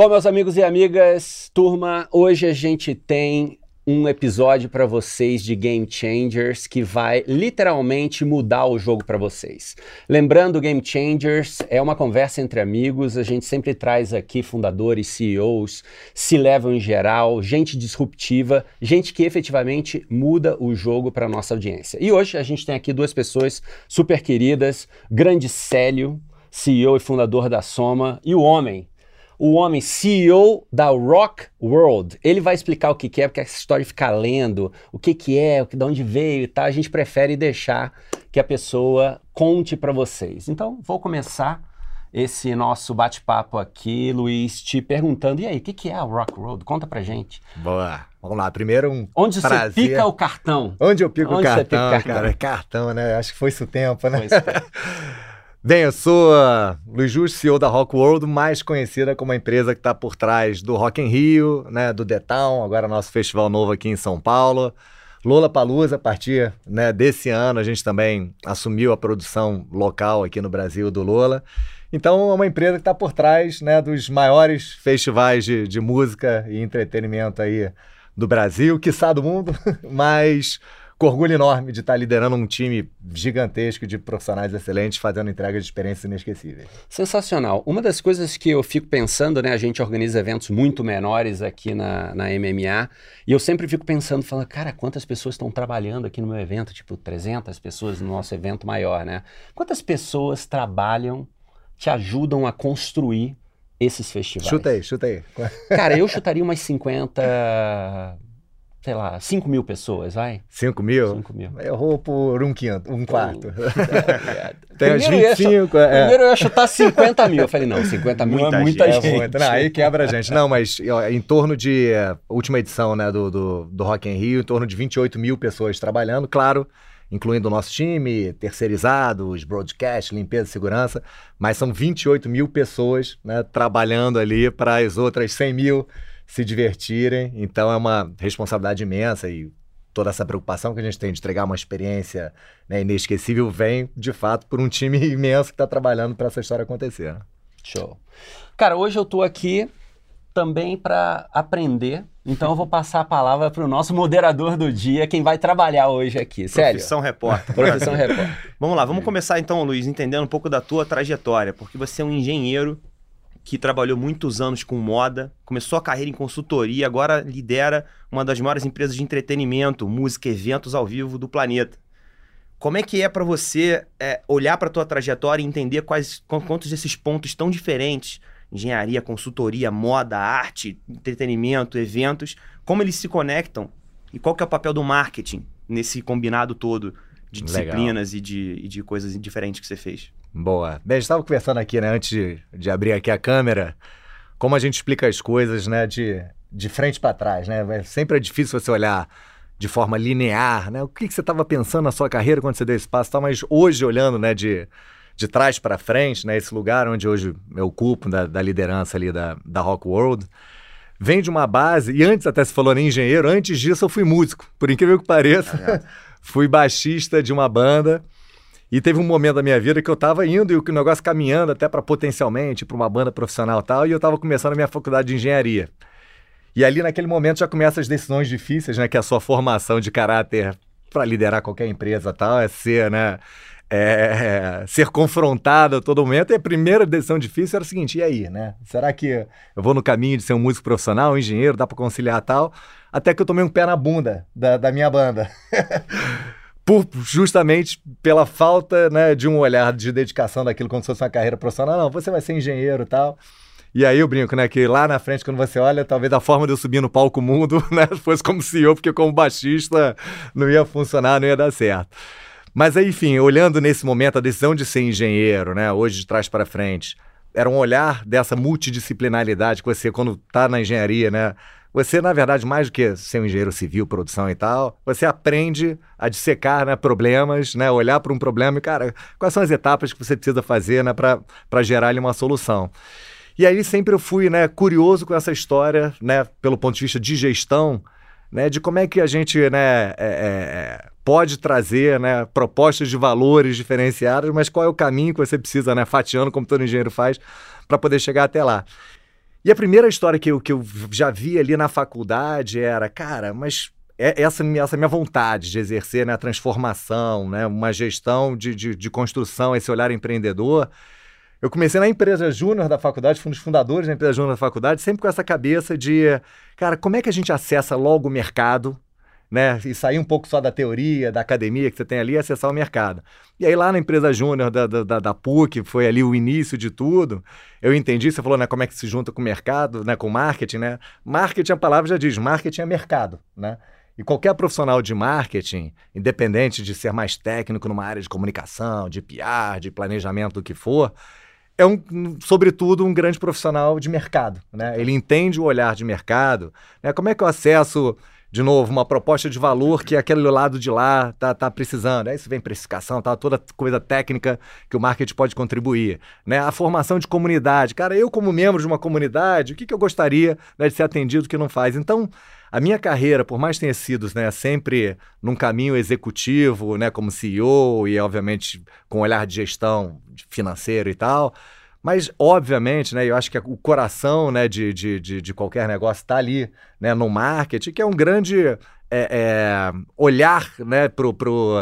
Bom, meus amigos e amigas, turma, hoje a gente tem um episódio para vocês de Game Changers que vai literalmente mudar o jogo para vocês. Lembrando, Game Changers é uma conversa entre amigos, a gente sempre traz aqui fundadores, CEOs, C-level em geral, gente disruptiva, gente que efetivamente muda o jogo para nossa audiência. E hoje a gente tem aqui duas pessoas super queridas, grande Célio, CEO e fundador da Soma, e o homem CEO da Rock World. Ele vai explicar o que é, porque essa história de ficar lendo o que é, de onde veio e tal, a gente prefere deixar que a pessoa conte para vocês. Então, vou começar esse nosso bate-papo aqui, Luiz, te perguntando, e aí, o que é a Rock World? Conta pra gente. Boa. Vamos lá, primeiro Onde você pica o cartão? Onde eu pico o cartão, cara? Cartão, né? Acho que foi isso o tempo, né? Bem, eu sou Luiz Justo, CEO da Rock World, mais conhecida como a empresa que está por trás do Rock in Rio, né, do The Town, agora nosso festival novo aqui em São Paulo. Lollapalooza, a partir, né, desse ano, a gente também assumiu a produção local aqui no Brasil do Lolla. Então, é uma empresa que está por trás, né, dos maiores festivais de música e entretenimento aí do Brasil, quiçá do mundo, mas com orgulho enorme de estar liderando um time gigantesco de profissionais excelentes, fazendo entrega de experiências inesquecíveis. Sensacional. Uma das coisas que eu fico pensando, né, a gente organiza eventos muito menores aqui na MMA, e eu sempre fico pensando, falando, cara, quantas pessoas estão trabalhando aqui no meu evento? Tipo, 300 pessoas no nosso evento maior, né? Quantas pessoas trabalham, te ajudam a construir esses festivais? Chuta aí. Cara, eu chutaria umas 50... sei lá, 5 mil pessoas, vai? 5 mil? 5 mil. Eu vou por um quarto. Tem uns 25. Primeiro eu ia chutar 50 mil. Eu falei, não, 50 mil é muita gente. Não, aí quebra a gente. Não, mas em torno de, última edição, né, do Rock in Rio, em torno de 28 mil pessoas trabalhando, claro, incluindo o nosso time, terceirizados, broadcast, limpeza e segurança, mas são 28 mil pessoas, né, trabalhando ali para as outras 100 mil se divertirem, então é uma responsabilidade imensa e toda essa preocupação que a gente tem de entregar uma experiência, né, inesquecível vem, de fato, por um time imenso que está trabalhando para essa história acontecer. Show. Cara, hoje eu estou aqui também para aprender, então eu vou passar a palavra para o nosso moderador do dia, quem vai trabalhar hoje aqui. Sério? Profissão repórter. Profissão repórter. Vamos lá, vamos começar então, Luiz, entendendo um pouco da tua trajetória, porque você é um engenheiro que trabalhou muitos anos com moda, começou a carreira em consultoria, agora lidera uma das maiores empresas de entretenimento, música, eventos ao vivo do planeta. Como é que é para você olhar para a tua trajetória e entender quantos desses pontos tão diferentes, engenharia, consultoria, moda, arte, entretenimento, eventos, como eles se conectam e qual que é o papel do marketing nesse combinado todo de disciplinas e de coisas diferentes que você fez? Boa. Bem, a gente estava conversando aqui, né, antes de abrir aqui a câmera, como a gente explica as coisas, né, de frente para trás, né? Sempre é difícil você olhar de forma linear, né? O que você estava pensando na sua carreira quando você deu esse passo, mas hoje olhando, né, de trás para frente, né, esse lugar onde hoje eu ocupo da liderança ali da Rock World, vem de uma base, e antes até se falou em engenheiro, antes disso eu fui músico, por incrível que pareça, fui baixista de uma banda. E teve um momento da minha vida que eu tava indo e o negócio caminhando até para potencialmente para uma banda profissional e tal, e eu tava começando a minha faculdade de engenharia. E ali naquele momento já começam as decisões difíceis, né, que é a sua formação de caráter para liderar qualquer empresa e tal, é ser, né, ser confrontado a todo momento. E a primeira decisão difícil era o seguinte, e aí, né? Será que eu vou no caminho de ser um músico profissional, um engenheiro, dá para conciliar tal? Até que eu tomei um pé na bunda da minha banda. Justamente pela falta, né, de um olhar de dedicação daquilo como se fosse uma carreira profissional. Não, você vai ser engenheiro e tal. E aí eu brinco, né, que lá na frente, quando você olha, talvez a forma de eu subir no palco mundo, né, fosse como CEO, porque como baixista não ia funcionar, não ia dar certo. Mas aí, enfim, olhando nesse momento a decisão de ser engenheiro, né, hoje de trás para frente, era um olhar dessa multidisciplinaridade que você, quando está na engenharia, né, você, na verdade, mais do que ser um engenheiro civil, produção e tal, você aprende a dissecar, né, problemas, né, olhar para um problema e, cara, quais são as etapas que você precisa fazer, né, para gerar ali uma solução. E aí sempre eu fui, né, curioso com essa história, né, pelo ponto de vista de gestão, né, de como é que a gente, né, pode trazer, né, propostas de valores diferenciadas, mas qual é o caminho que você precisa, né, fatiando como todo engenheiro faz, para poder chegar até lá. E a primeira história que eu já vi ali na faculdade era, cara, mas essa minha vontade de exercer, né, a transformação, né, uma gestão de construção, esse olhar empreendedor. Eu comecei na empresa júnior da faculdade, fui um dos fundadores da empresa júnior da faculdade, sempre com essa cabeça de, cara, como é que a gente acessa logo o mercado, né? E sair um pouco só da teoria, da academia que você tem ali e acessar o mercado. E aí lá na empresa júnior da PUC, foi ali o início de tudo, eu entendi, você falou, né, como é que se junta com o mercado, né, com o marketing, né? Marketing, a palavra já diz, marketing é mercado, né? E qualquer profissional de marketing, independente de ser mais técnico numa área de comunicação, de PR, de planejamento, do que for, é, sobretudo, um grande profissional de mercado, né? Ele entende o olhar de mercado, né? Como é que eu acesso, de novo, uma proposta de valor que aquele lado de lá tá precisando? Aí isso vem precificação, toda coisa técnica que o marketing pode contribuir, né? A formação de comunidade. Cara, eu como membro de uma comunidade, o que eu gostaria, né, de ser atendido que não faz? Então, a minha carreira, por mais tenha sido, né, sempre num caminho executivo, né, como CEO e, obviamente, com olhar de gestão financeiro e tal, mas, obviamente, né, eu acho que o coração, né, de qualquer negócio está ali, né, no marketing, que é um grande olhar, né, pro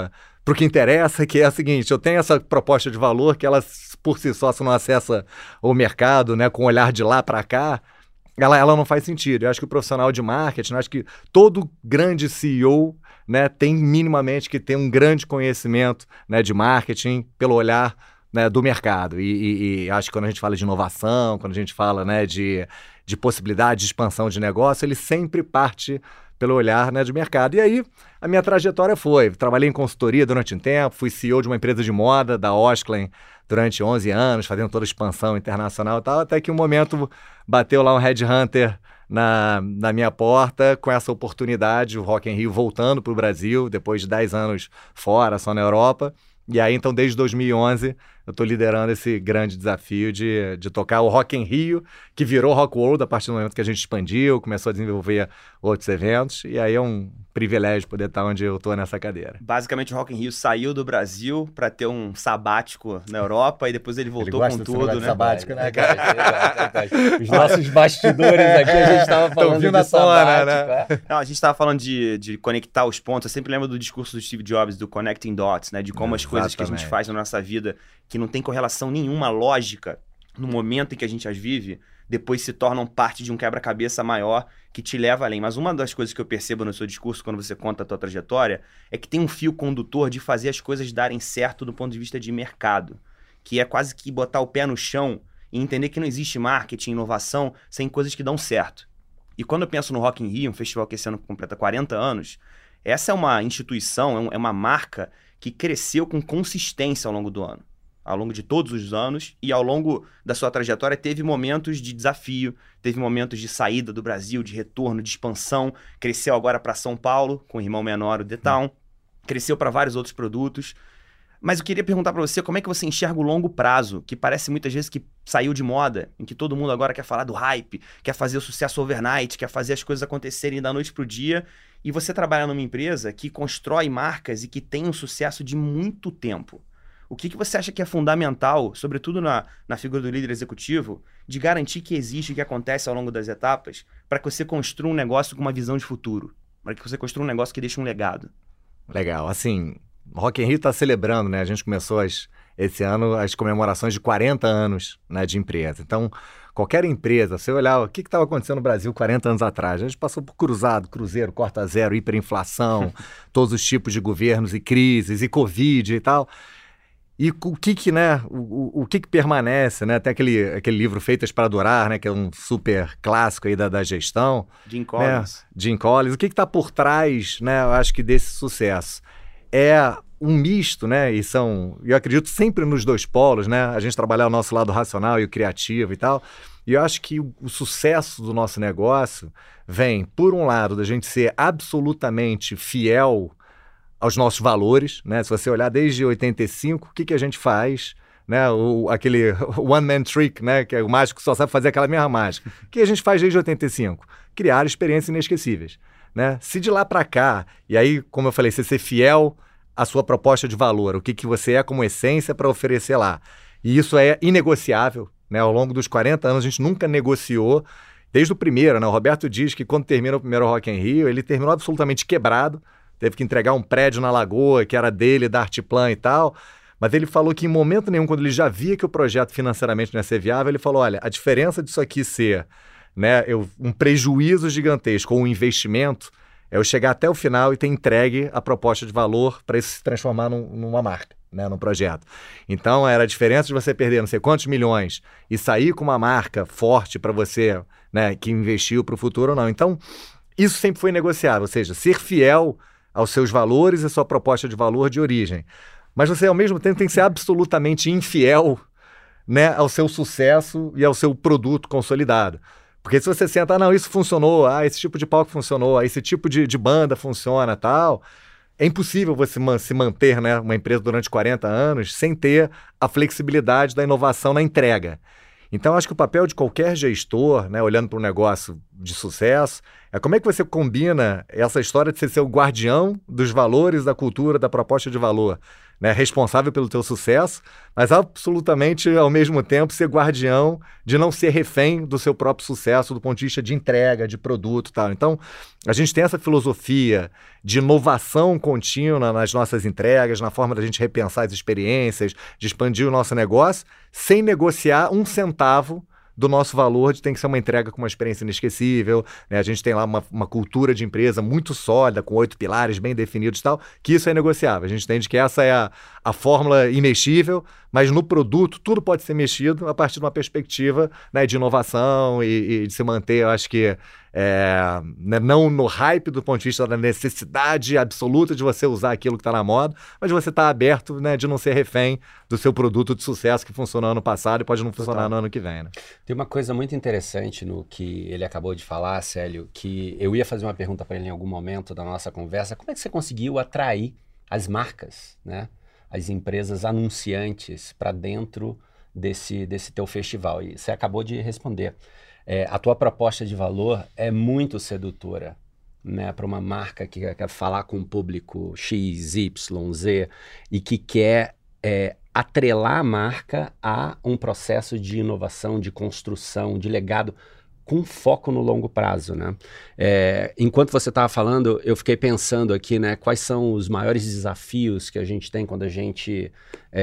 que interessa, que é o seguinte, eu tenho essa proposta de valor que ela, por si só, se não acessa o mercado, né, com o olhar de lá para cá, ela não faz sentido. Eu acho que o profissional de marketing, eu acho que todo grande CEO, né, tem minimamente que ter um grande conhecimento, né, de marketing pelo olhar, né, do mercado. E acho que quando a gente fala de inovação, quando a gente fala, né, de possibilidade de expansão de negócio, ele sempre parte pelo olhar, né, de mercado. E aí, a minha trajetória trabalhei em consultoria durante um tempo, fui CEO de uma empresa de moda, da Osklen, durante 11 anos, fazendo toda a expansão internacional e tal, até que um momento bateu lá um headhunter na minha porta com essa oportunidade, o Rock in Rio voltando para o Brasil, depois de 10 anos fora, só na Europa. E aí, então, desde 2011, eu estou liderando esse grande desafio de tocar o Rock in Rio, que virou Rock World a partir do momento que a gente expandiu, começou a desenvolver outros eventos, e aí é um privilégio poder estar onde eu estou nessa cadeira. Basicamente, o Rock in Rio saiu do Brasil para ter um sabático na Europa, e depois ele voltou com tudo, né? Sabático, né, cara? Os nossos bastidores aqui, a gente estava falando de sabático, né? Não, a gente estava falando de conectar os pontos. Eu sempre lembro do discurso do Steve Jobs, do Connecting Dots, né? De como as coisas que a gente faz na nossa vida, que não tem correlação nenhuma lógica no momento em que a gente as vive, depois se tornam parte de um quebra-cabeça maior que te leva além. Mas uma das coisas que eu percebo no seu discurso, quando você conta a tua trajetória, é que tem um fio condutor de fazer as coisas darem certo do ponto de vista de mercado, que é quase que botar o pé no chão e entender que não existe marketing, inovação, sem coisas que dão certo. E quando eu penso no Rock in Rio, um festival que esse ano completa 40 anos, essa é uma instituição, é uma marca que cresceu com consistência ao longo do ano. Ao longo de todos os anos, e ao longo da sua trajetória teve momentos de desafio, teve momentos de saída do Brasil, de retorno, de expansão, cresceu agora para São Paulo, com o irmão menor, o The Town, cresceu para vários outros produtos. Mas eu queria perguntar para você, como é que você enxerga o longo prazo, que parece muitas vezes que saiu de moda, em que todo mundo agora quer falar do hype, quer fazer o sucesso overnight, quer fazer as coisas acontecerem da noite pro dia, e você trabalha numa empresa que constrói marcas e que tem um sucesso de muito tempo. O que você acha que é fundamental, sobretudo na figura do líder executivo, de garantir que existe e que acontece ao longo das etapas, para que você construa um negócio com uma visão de futuro, para que você construa um negócio que deixe um legado? Legal, assim, o Rock in Rio está celebrando, né? A gente começou esse ano as comemorações de 40 anos, né, de empresa. Então, qualquer empresa, se você olhar o que estava acontecendo no Brasil 40 anos atrás, a gente passou por cruzado, cruzeiro, corta zero, hiperinflação, todos os tipos de governos e crises, e Covid e tal. E o que né, o que permanece, né? Tem aquele livro Feitas para Durar, né? Que é um super clássico aí da gestão. Jim Collins. Né? Jim Collins. O que está por trás, né? Eu acho que desse sucesso é um misto, né? E eu acredito sempre nos dois polos, né? A gente trabalhar o nosso lado racional e o criativo e tal. E eu acho que o sucesso do nosso negócio vem, por um lado, da gente ser absolutamente fiel aos nossos valores, né? Se você olhar desde 85, o que a gente faz, né? Aquele one-man trick, né? Que é o mágico que só sabe fazer aquela mesma mágica. O que a gente faz desde 85? Criar experiências inesquecíveis, né? Se de lá para cá, e aí, como eu falei, você ser fiel à sua proposta de valor, o que você é como essência para oferecer lá. E isso é inegociável, né? Ao longo dos 40 anos, a gente nunca negociou, desde o primeiro, né? O Roberto diz que quando termina o primeiro Rock in Rio, ele terminou absolutamente quebrado, teve que entregar um prédio na Lagoa, que era dele, da Artplan e tal, mas ele falou que em momento nenhum, quando ele já via que o projeto financeiramente não ia ser viável, ele falou, olha, a diferença disso aqui ser, né, um prejuízo gigantesco ou um investimento, é eu chegar até o final e ter entregue a proposta de valor para isso se transformar numa marca, né, num projeto. Então, era a diferença de você perder não sei quantos milhões e sair com uma marca forte para você, né, que investiu para o futuro ou não. Então, isso sempre foi negociável, ou seja, ser fiel aos seus valores e sua proposta de valor de origem. Mas você, ao mesmo tempo, tem que ser absolutamente infiel, né, ao seu sucesso e ao seu produto consolidado. Porque se você senta, não, isso funcionou, esse tipo de palco funcionou, esse tipo de banda funciona, tal, é impossível você se manter, né, uma empresa durante 40 anos sem ter a flexibilidade da inovação na entrega. Então, acho que o papel de qualquer gestor, né, olhando para um negócio de sucesso, é como é que você combina essa história de você ser o guardião dos valores, da cultura, da proposta de valor, né, responsável pelo teu sucesso, mas absolutamente, ao mesmo tempo, ser guardião de não ser refém do seu próprio sucesso do ponto de vista de entrega, de produto e tal. Então, a gente tem essa filosofia de inovação contínua nas nossas entregas, na forma da gente repensar as experiências, de expandir o nosso negócio, sem negociar um centavo do nosso valor de tem que ser uma entrega com uma experiência inesquecível, né? A gente tem lá uma cultura de empresa muito sólida, com 8 pilares bem definidos e tal, que isso é negociável. A gente entende que essa é a fórmula imexível, mas no produto tudo pode ser mexido a partir de uma perspectiva, né, de inovação e de se manter, eu acho que, né, não no hype do ponto de vista da necessidade absoluta de você usar aquilo que está na moda, mas você está aberto, né, de não ser refém do seu produto de sucesso que funcionou ano passado e pode não funcionar no ano que vem, né? Tem uma coisa muito interessante no que ele acabou de falar, Célio, que eu ia fazer uma pergunta para ele em algum momento da nossa conversa. Como é que você conseguiu atrair as marcas, né, as empresas anunciantes para dentro desse teu festival? E você acabou de responder. A tua proposta de valor é muito sedutora, né, para uma marca que quer falar com o público X, Y, Z e que quer atrelar a marca a um processo de inovação, de construção, de legado, com foco no longo prazo, né? Enquanto você estava falando, eu fiquei pensando aqui, né, quais são os maiores desafios que a gente tem quando a gente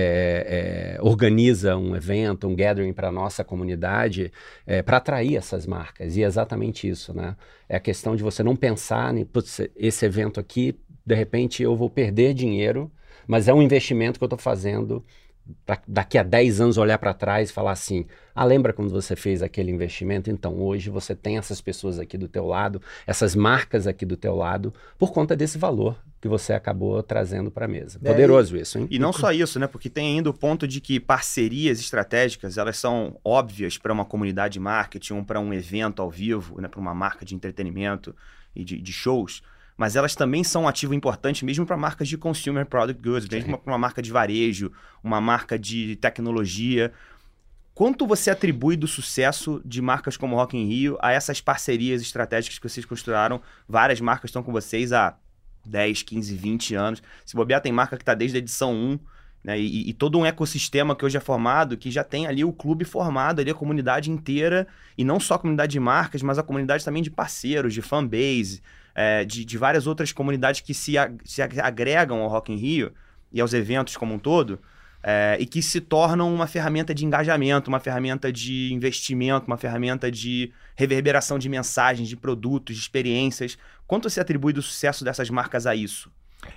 organiza um evento, um gathering para a nossa comunidade, para atrair essas marcas. E é exatamente isso, né? É a questão de você não pensar em, putz, esse evento aqui, de repente eu vou perder dinheiro, mas é um investimento que eu estou fazendo para daqui a 10 anos olhar para trás e falar assim, lembra quando você fez aquele investimento? Então hoje você tem essas pessoas aqui do teu lado, essas marcas aqui do teu lado, por conta desse valor que você acabou trazendo para a mesa. Poderoso isso, hein? E não só isso, né? Porque tem ainda o ponto de que parcerias estratégicas, elas são óbvias para uma comunidade de marketing, para um evento ao vivo, né? Para uma marca de entretenimento e de shows, mas elas também são um ativo importante mesmo para marcas de consumer product goods, mesmo para uma marca de varejo, uma marca de tecnologia. Quanto você atribui do sucesso de marcas como Rock in Rio a essas parcerias estratégicas que vocês construíram? Várias marcas estão com vocês há 10, 15, 20 anos. Se bobear, tem marca que está desde a edição 1, né? E todo um ecossistema que hoje é formado, que já tem ali o clube formado, ali a comunidade inteira, e não só a comunidade de marcas, mas a comunidade também de parceiros, de fanbase, de várias outras comunidades que se agregam ao Rock in Rio e aos eventos como um todo, e que se tornam uma ferramenta de engajamento, uma ferramenta de investimento, uma ferramenta de reverberação de mensagens, de produtos, de experiências. Quanto você atribui do sucesso dessas marcas a isso?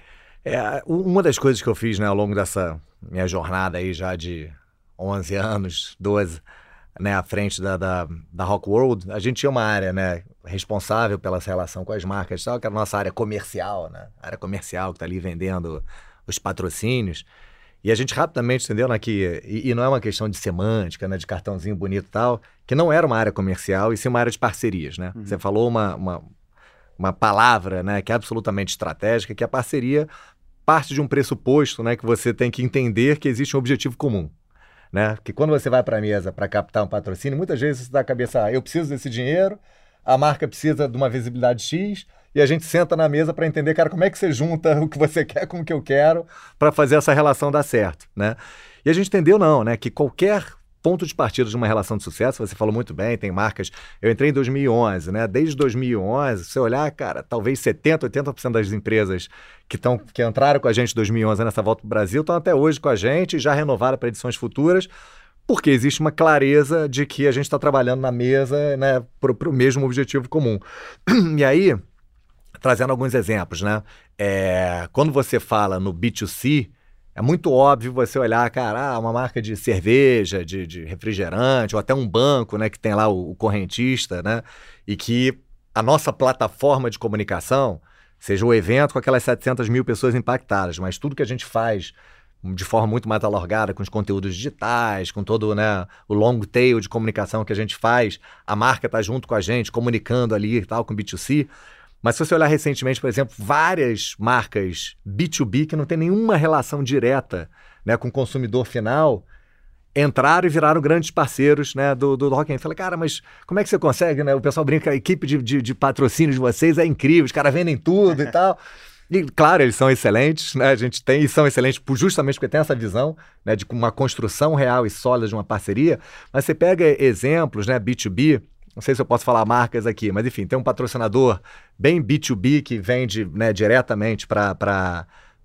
Uma das coisas que eu fiz, né, ao longo dessa minha jornada aí já de 11 anos, 12, né, à frente da Rock World, a gente tinha uma área, né, responsável pela relação com as marcas, que era a nossa área comercial, né, a área comercial que está ali vendendo os patrocínios. E a gente rapidamente entendeu, né, que, e não é uma questão de semântica, né, de cartãozinho bonito e tal, que não era uma área comercial e sim uma área de parcerias, né? Você falou uma palavra, né, que é absolutamente estratégica, que a parceria parte de um pressuposto, né, que você tem que entender que existe um objetivo comum, né? Que quando você vai para a mesa para captar um patrocínio, muitas vezes você dá a cabeça, eu preciso desse dinheiro, a marca precisa de uma visibilidade X, e a gente senta na mesa para entender, cara, como é que você junta o que você quer com o que eu quero para fazer essa relação dar certo, né? E a gente entendeu, não, né, que qualquer ponto de partida de uma relação de sucesso. Você falou muito bem, tem marcas... Eu entrei em 2011, né? Desde 2011, se você olhar, cara, talvez 70%, 80% das empresas que entraram com a gente em 2011 nessa volta para o Brasil estão até hoje com a gente, já renovaram para edições futuras, porque existe uma clareza de que a gente está trabalhando na mesa, né, para o mesmo objetivo comum. E aí, trazendo alguns exemplos, né? Quando você fala no B2C, é muito óbvio você olhar, cara, uma marca de cerveja, de refrigerante, ou até um banco, né, que tem lá o correntista, né, e que a nossa plataforma de comunicação seja o evento com aquelas 700 mil pessoas impactadas, mas tudo que a gente faz de forma muito mais alargada, com os conteúdos digitais, com todo, né, o long tail de comunicação que a gente faz, a marca está junto com a gente, comunicando ali e tal, com B2C. Mas se você olhar recentemente, por exemplo, várias marcas B2B que não tem nenhuma relação direta, né, com o consumidor final, entraram e viraram grandes parceiros, né, do Rock in Rio. Falei, cara, mas como é que você consegue, né? O pessoal brinca, a equipe de patrocínio de vocês é incrível, os caras vendem tudo e tal. E, claro, eles são excelentes, né? A gente tem, e são excelentes justamente porque tem essa visão, né, de uma construção real e sólida de uma parceria. Mas você pega exemplos, né, B2B, não sei se eu posso falar marcas aqui, mas enfim, tem um patrocinador bem B2B que vende, né, diretamente para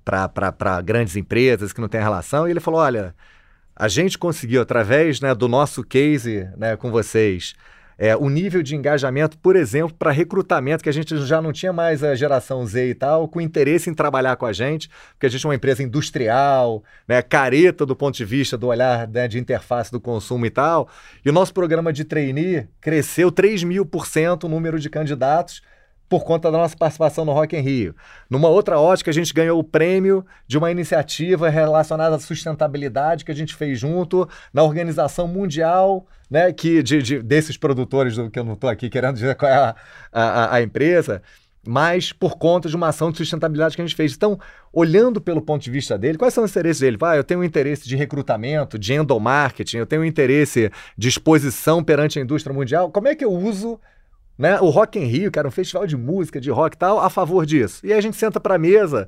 grandes empresas que não tem relação, e ele falou, olha, a gente conseguiu, através, né, do nosso case, né, com vocês, o nível de engajamento, por exemplo, para recrutamento, que a gente já não tinha mais a geração Z e tal, com interesse em trabalhar com a gente, porque a gente é uma empresa industrial, né, careta do ponto de vista do olhar, né, de interface do consumo e tal, e o nosso programa de trainee cresceu 3.000% o número de candidatos por conta da nossa participação no Rock in Rio. Numa outra ótica, a gente ganhou o prêmio de uma iniciativa relacionada à sustentabilidade que a gente fez junto na Organização Mundial, né, desses produtores, que eu não estou aqui querendo dizer qual é a empresa, mas por conta de uma ação de sustentabilidade que a gente fez. Então, olhando pelo ponto de vista dele, quais são os interesses dele? Eu tenho um interesse de recrutamento, de endomarketing, eu tenho um interesse de exposição perante a indústria mundial. Como é que eu uso, né, o Rock in Rio, que era um festival de música, de rock e tal, a favor disso? E aí a gente senta para a mesa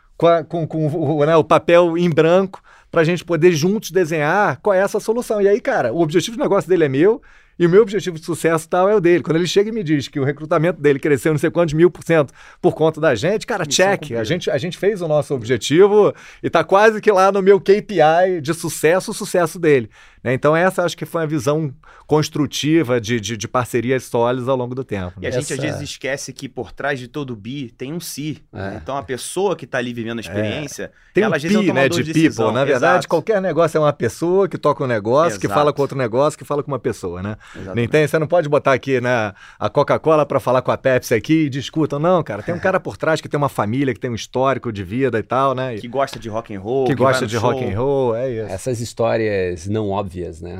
com né, o papel em branco para a gente poder juntos desenhar qual é essa solução. E aí, cara, o objetivo de negócio dele é meu e o meu objetivo de sucesso tal é o dele. Quando ele chega e me diz que o recrutamento dele cresceu não sei quantos 1000% por conta da gente, cara, check. A gente fez o nosso objetivo e tá quase que lá no meu KPI de sucesso, o sucesso dele. Né? Então essa acho que foi uma visão construtiva de parcerias sólidas ao longo do tempo. E a gente às vezes esquece que por trás de todo B tem um C. Né? Então a pessoa que está ali vivendo a experiência, tem ela um às vezes é um P, né, tomador de de decisão. people. Na verdade, Exato. qualquer negócio é uma pessoa que toca um negócio, que Exato. fala com outro negócio, que fala com uma pessoa, né? Exatamente. Você não pode botar aqui, né, a Coca-Cola para falar com a Pepsi aqui e discutam. Não, cara, tem um cara por trás que tem uma família, que tem um histórico de vida e tal, né? Que gosta de rock and roll. Que gosta vai no de show. rock and roll, é isso. Essas histórias não óbvias, né?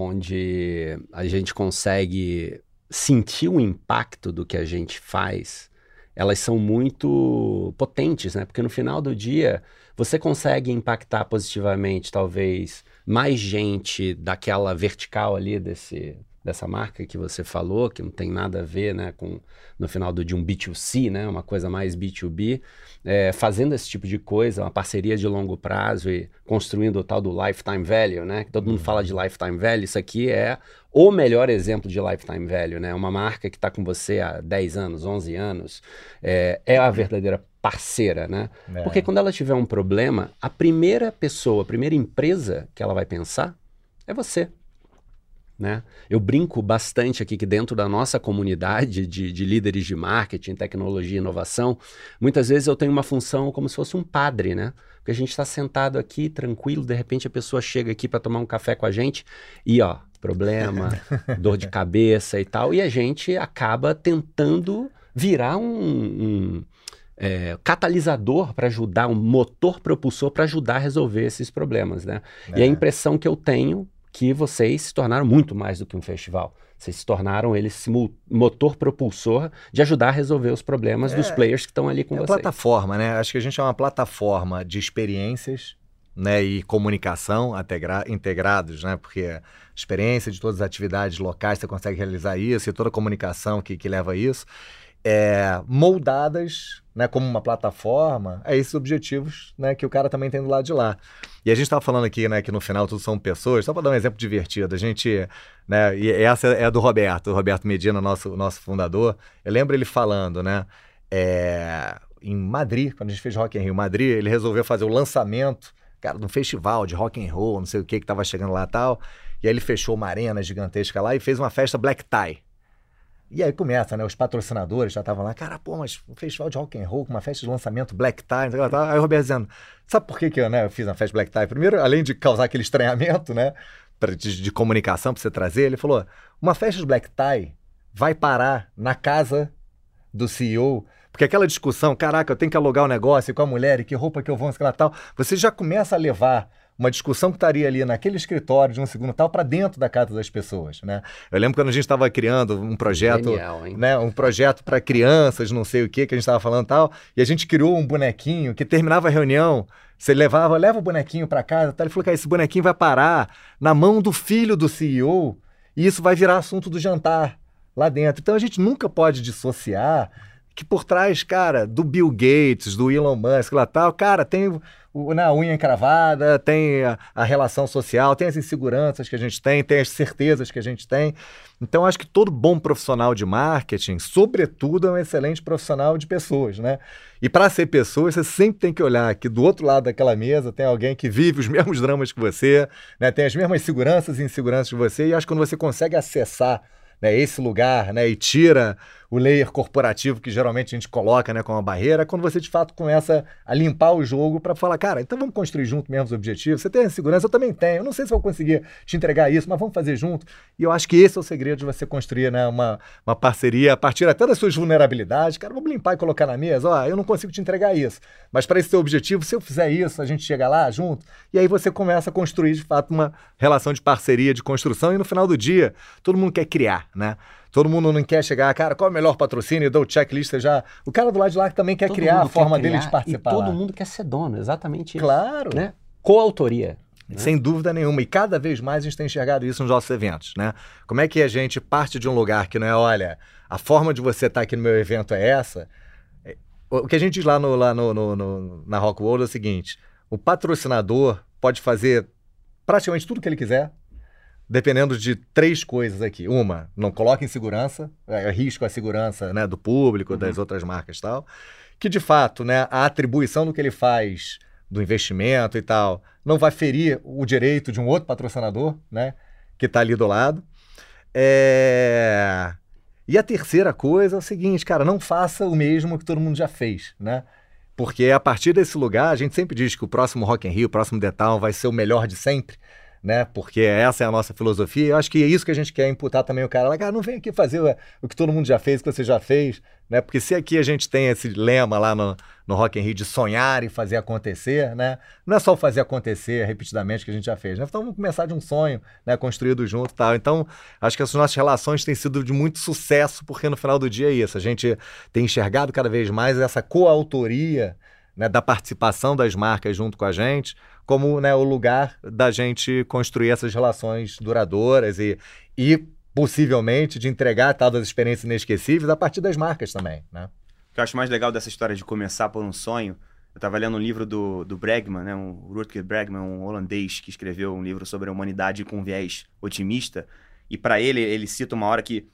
Onde a gente consegue sentir o impacto do que a gente faz, elas são muito potentes, né? Porque no final do dia, você consegue impactar positivamente, talvez, mais gente daquela vertical ali dessa marca que você falou, que não tem nada a ver, né, com, no final de um B2C, né, uma coisa mais B2B, fazendo esse tipo de coisa, uma parceria de longo prazo e construindo o tal do lifetime value, né, que todo mundo fala de lifetime value, isso aqui é o melhor exemplo de lifetime value, né, uma marca que está com você há 10 anos, 11 anos, é a verdadeira parceira, né, porque quando ela tiver um problema, a primeira pessoa, a primeira empresa que ela vai pensar é você. Né? Eu brinco bastante aqui que dentro da nossa comunidade de líderes de marketing, tecnologia e inovação, muitas vezes eu tenho uma função como se fosse um padre, né? Porque a gente está sentado aqui, tranquilo, de repente a pessoa chega aqui para tomar um café com a gente e, ó, problema, dor de cabeça e tal, e a gente acaba tentando virar um catalisador para ajudar, um motor propulsor para ajudar a resolver esses problemas, né? E a impressão que eu tenho que vocês se tornaram muito mais do que um festival. Vocês se tornaram esse motor propulsor de ajudar a resolver os problemas dos players que estão ali com vocês. Plataforma, né? Acho que a gente é uma plataforma de experiências, né, e comunicação integrados, né? Porque a experiência de todas as atividades locais, você consegue realizar isso, e toda a comunicação que leva a isso. moldadas, né, como uma plataforma, a esses objetivos, né, que o cara também tem do lado de lá. E a gente estava falando aqui, né, que no final tudo são pessoas, só para dar um exemplo divertido, a gente, né, e essa é a do Roberto Medina, nosso fundador, eu lembro ele falando, né, em Madrid, quando a gente fez Rock in Rio Madrid, ele resolveu fazer o lançamento, cara, de um festival de rock and roll, não sei o que estava chegando lá e tal, e aí ele fechou uma arena gigantesca lá e fez uma festa black tie. E aí começa, né? Os patrocinadores já estavam lá, cara, pô, mas um festival de rock and roll, com uma festa de lançamento black tie, não sei o que lá. Aí o Roberto dizendo, sabe por que eu fiz uma festa black tie? Primeiro, além de causar aquele estranhamento, né? De comunicação para você trazer, ele falou, uma festa de black tie vai parar na casa do CEO, porque aquela discussão, caraca, eu tenho que alugar o negócio com a mulher, e que roupa que eu vou, sei lá, tal, você já começa a levar uma discussão que estaria ali naquele escritório de um segundo tal para dentro da casa das pessoas, né? Eu lembro quando a gente estava criando um projeto, Genial, hein? né, um projeto para crianças, não sei o que a gente estava falando tal, e a gente criou um bonequinho que terminava a reunião, você leva o bonequinho para casa, tal, ele falou que esse bonequinho vai parar na mão do filho do CEO e isso vai virar assunto do jantar lá dentro. Então a gente nunca pode dissociar que por trás, cara, do Bill Gates, do Elon Musk, lá tal, cara, tem na unha encravada, tem a relação social, tem as inseguranças que a gente tem as certezas que a gente tem. Então, acho que todo bom profissional de marketing, sobretudo, é um excelente profissional de pessoas, né? E para ser pessoa, você sempre tem que olhar que do outro lado daquela mesa tem alguém que vive os mesmos dramas que você, né? Tem as mesmas seguranças e inseguranças que você, e acho que quando você consegue acessar, né, esse lugar, né, e tira o layer corporativo que geralmente a gente coloca, né, como uma barreira, quando você de fato começa a limpar o jogo para falar, cara, então vamos construir junto mesmo os objetivos, você tem a segurança, eu também tenho, eu não sei se vou conseguir te entregar isso, mas vamos fazer junto, e eu acho que esse é o segredo de você construir, né, uma parceria a partir até das suas vulnerabilidades, cara, vamos limpar e colocar na mesa, ó, eu não consigo te entregar isso, mas para esse teu objetivo, se eu fizer isso, a gente chega lá junto, e aí você começa a construir de fato uma relação de parceria, de construção, e no final do dia, todo mundo quer criar, né? Todo mundo não quer chegar, cara, qual é o melhor patrocínio? Dou checklist já. O cara do lado de lá também quer criar a forma dele de participar. E todo mundo quer ser dono, exatamente isso. Claro. Né? Coautoria. Né? Sem dúvida nenhuma. E cada vez mais a gente tem enxergado isso nos nossos eventos, né? Como é que a gente parte de um lugar que não é, olha, a forma de você estar aqui no meu evento é essa? O que a gente diz lá na Rock World é o seguinte, o patrocinador pode fazer praticamente tudo que ele quiser, dependendo de 3 coisas aqui. Uma, não coloca em segurança, risco a segurança, né, do público, das outras marcas e tal. Que, de fato, né, a atribuição do que ele faz, do investimento e tal, não vai ferir o direito de um outro patrocinador, né, que está ali do lado. E a terceira coisa é o seguinte, cara, não faça o mesmo que todo mundo já fez, né? Porque a partir desse lugar, a gente sempre diz que o próximo Rock in Rio, o próximo The Town vai ser o melhor de sempre, né? Porque essa é a nossa filosofia. Eu acho que é isso que a gente quer imputar também o cara lá, cara, não vem aqui fazer o que todo mundo já fez, o que você já fez, né? Porque se aqui a gente tem esse lema lá no Rock in Rio de sonhar e fazer acontecer, né? Não é só fazer acontecer repetidamente que a gente já fez, né? Então vamos começar de um sonho, né? Construído junto e tal. Então, acho que as nossas relações têm sido de muito sucesso, porque no final do dia é isso. A gente tem enxergado cada vez mais essa coautoria, né, da participação das marcas junto com a gente, como, né, o lugar da gente construir essas relações duradouras e possivelmente de entregar tal das experiências inesquecíveis a partir das marcas também, né? O que eu acho mais legal dessa história de começar por um sonho, eu estava lendo um livro do Bregman, né, o Rutger Bregman, um holandês que escreveu um livro sobre a humanidade com viés otimista, e para ele cita uma hora que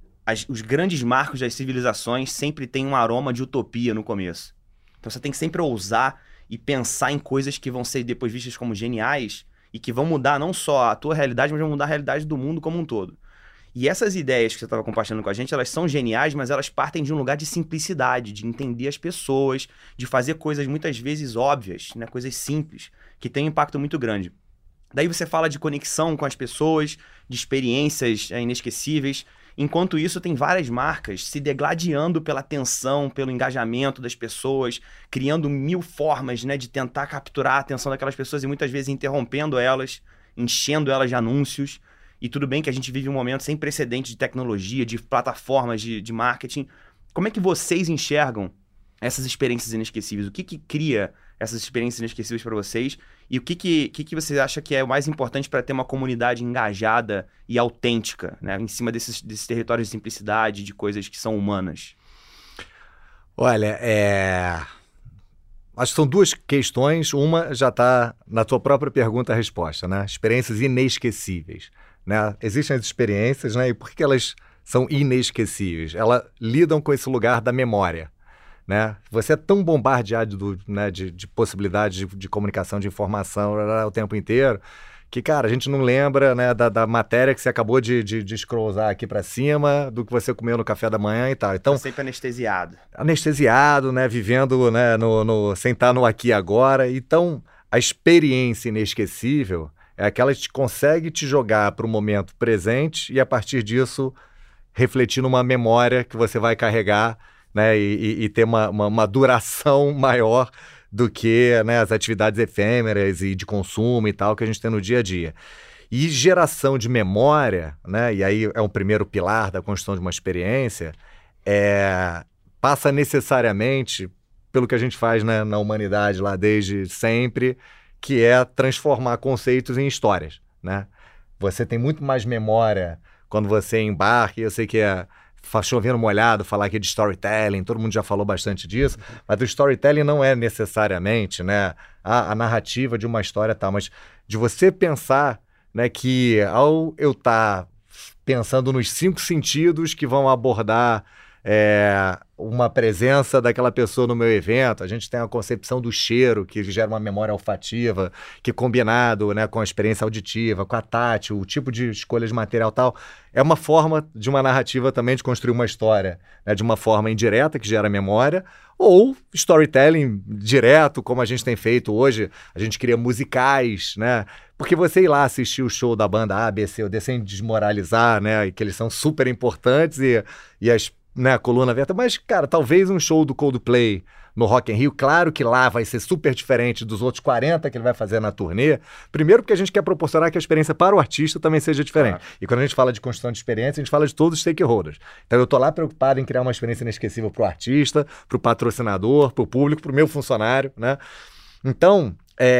os grandes marcos das civilizações sempre têm um aroma de utopia no começo. Então você tem que sempre ousar e pensar em coisas que vão ser depois vistas como geniais e que vão mudar não só a tua realidade, mas vão mudar a realidade do mundo como um todo. E essas ideias que você estava compartilhando com a gente, elas são geniais, mas elas partem de um lugar de simplicidade, de entender as pessoas, de fazer coisas muitas vezes óbvias, né? Coisas simples, que têm um impacto muito grande. Daí você fala de conexão com as pessoas, de experiências inesquecíveis. Enquanto isso, tem várias marcas se degladiando pela atenção, pelo engajamento das pessoas, criando 1000 formas, né, de tentar capturar a atenção daquelas pessoas e muitas vezes interrompendo elas, enchendo elas de anúncios. E tudo bem que a gente vive um momento sem precedente de tecnologia, de plataformas de marketing. Como é que vocês enxergam essas experiências inesquecíveis? O que cria essas experiências inesquecíveis para vocês? E o que você acha que é o mais importante para ter uma comunidade engajada e autêntica, né? Em cima desses territórios de simplicidade, de coisas que são humanas? Olha, acho que são duas questões. Uma já está na tua própria pergunta a resposta, né? Experiências inesquecíveis, né? Existem as experiências, né? E por que elas são inesquecíveis? Elas lidam com esse lugar da memória, né? Você é tão bombardeado né, de possibilidades de comunicação, de informação o tempo inteiro, que, cara, a gente não lembra, né, da matéria que você acabou de scrollzar aqui para cima, do que você comeu no café da manhã e tal. Então, tá sempre anestesiado. Anestesiado, né, vivendo, né, sem estar no aqui e agora. Então, a experiência inesquecível é aquela que consegue te jogar para o momento presente e, a partir disso, refletir numa memória que você vai carregar, né, e ter uma duração maior do que, né, as atividades efêmeras e de consumo e tal que a gente tem no dia a dia. E geração de memória, né, e aí é um primeiro pilar da construção de uma experiência, passa necessariamente pelo que a gente faz, né, na humanidade lá desde sempre, que é transformar conceitos em histórias, né? Você tem muito mais memória quando você embarca, e eu sei que chovendo molhado falar aqui de storytelling, todo mundo já falou bastante disso, mas o storytelling não é necessariamente, né, a narrativa de uma história tal, mas de você pensar, né, que ao eu estar pensando nos 5 sentidos que vão abordar uma presença daquela pessoa no meu evento, a gente tem a concepção do cheiro, que gera uma memória olfativa, que combinado, né, com a experiência auditiva, com a tátil, o tipo de escolha de material tal, é uma forma de uma narrativa também de construir uma história, né, de uma forma indireta, que gera memória, ou storytelling direto, como a gente tem feito hoje, a gente cria musicais, né, porque você ir lá assistir o show da banda A, B, C ou D sem desmoralizar, né, e que eles são super importantes e as, né, a coluna vertebral, mas, cara, talvez um show do Coldplay no Rock in Rio, claro que lá vai ser super diferente dos outros 40 que ele vai fazer na turnê, primeiro porque a gente quer proporcionar que a experiência para o artista também seja diferente. Claro. E quando a gente fala de construção de experiência, a gente fala de todos os stakeholders. Então eu tô lá preocupado em criar uma experiência inesquecível para o artista, para o patrocinador, para o público, para o meu funcionário, né? Então,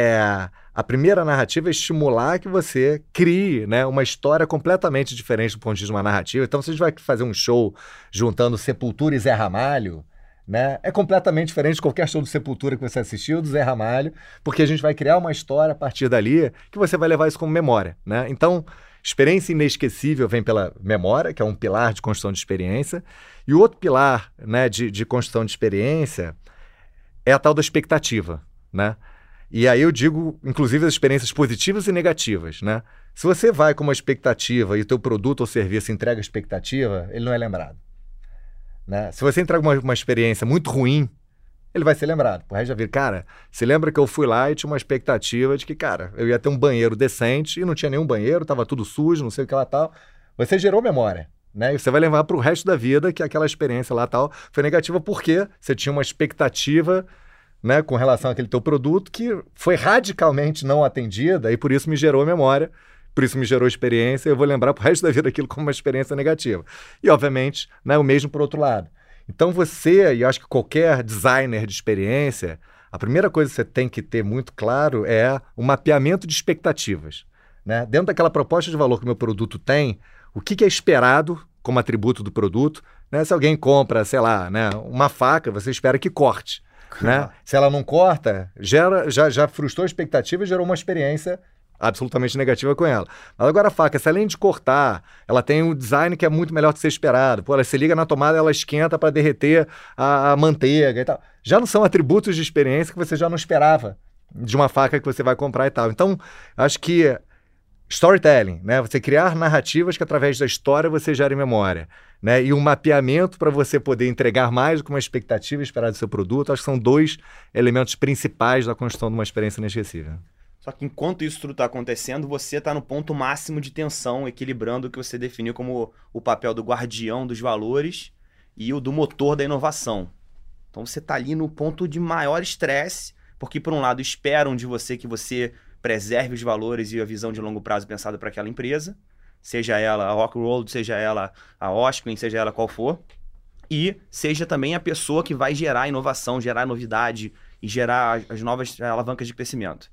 a primeira narrativa é estimular que você crie, né, uma história completamente diferente do ponto de vista de uma narrativa. Então, se a gente vai fazer um show juntando Sepultura e Zé Ramalho, né, é completamente diferente de qualquer show do Sepultura que você assistiu, do Zé Ramalho, porque a gente vai criar uma história a partir dali que você vai levar isso como memória, né? Então, experiência inesquecível vem pela memória, que é um pilar de construção de experiência, e o outro pilar, né, de construção de experiência é a tal da expectativa, né? E aí eu digo, inclusive, as experiências positivas e negativas, né? Se você vai com uma expectativa e o teu produto ou serviço entrega a expectativa, ele não é lembrado, né? Se você entrega uma experiência muito ruim, ele vai ser lembrado. Por resto da vida, cara, se lembra que eu fui lá e tinha uma expectativa de que, cara, eu ia ter um banheiro decente e não tinha nenhum banheiro, tava tudo sujo, não sei o que lá tal. Você gerou memória, né? E você vai levar para o resto da vida que aquela experiência lá tal foi negativa porque você tinha uma expectativa, né, com relação àquele teu produto que foi radicalmente não atendida e por isso me gerou memória, por isso me gerou experiência, eu vou lembrar pro resto da vida aquilo como uma experiência negativa. E, obviamente, né, o mesmo por outro lado. Então você, e eu acho que qualquer designer de experiência, a primeira coisa que você tem que ter muito claro é o mapeamento de expectativas, né? Dentro daquela proposta de valor que o meu produto tem, o que é esperado como atributo do produto, né? Se alguém compra, sei lá, né, uma faca, você espera que corte. Né? Se ela não corta, já frustrou a expectativa e gerou uma experiência absolutamente negativa com ela. Mas agora a faca, se além de cortar, ela tem um design que é muito melhor do que ser esperado. Pô, ela se liga na tomada, ela esquenta para derreter a manteiga e tal. Já não são atributos de experiência que você já não esperava de uma faca que você vai comprar e tal. Então, acho que storytelling, né? Você criar narrativas que através da história você gere memória, né? E um mapeamento para você poder entregar mais do que uma expectativa esperada do seu produto, acho que são 2 elementos principais da construção de uma experiência inesquecível. Só que enquanto isso tudo está acontecendo, você está no ponto máximo de tensão, equilibrando o que você definiu como o papel do guardião dos valores e o do motor da inovação. Então você está ali no ponto de maior estresse, porque por um lado esperam de você que você preserve os valores e a visão de longo prazo pensada para aquela empresa, seja ela a Rockwool, seja ela a Osquin, seja ela qual for, e seja também a pessoa que vai gerar inovação, gerar novidade e gerar as novas alavancas de crescimento.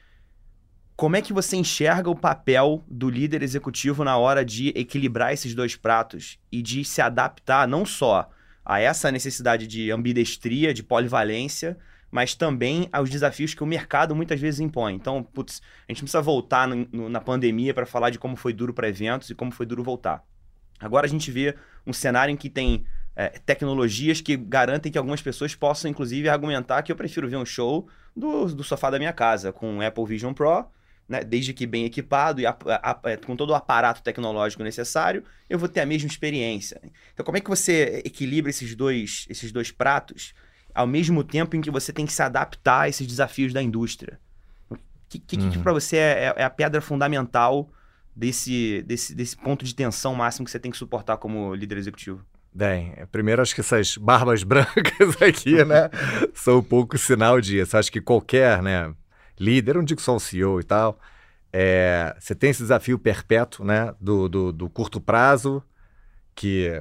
Como é que você enxerga o papel do líder executivo na hora de equilibrar esses 2 pratos e de se adaptar não só a essa necessidade de ambidestria, de polivalência, mas também aos desafios que o mercado muitas vezes impõe. Então, putz, a gente não precisa voltar na pandemia para falar de como foi duro para eventos e como foi duro voltar. Agora a gente vê um cenário em que tem tecnologias que garantem que algumas pessoas possam, inclusive, argumentar que eu prefiro ver um show do sofá da minha casa, com o Apple Vision Pro, né, desde que bem equipado e com todo o aparato tecnológico necessário, eu vou ter a mesma experiência. Então, como é que você equilibra esses dois pratos ao mesmo tempo em que você tem que se adaptar a esses desafios da indústria? O que para você é a pedra fundamental desse ponto de tensão máximo que você tem que suportar como líder executivo? Bem, primeiro acho que essas barbas brancas aqui, né, são um pouco sinal disso. Acho que qualquer, né, líder, não digo só o CEO e tal, você tem esse desafio perpétuo, né, do curto prazo, que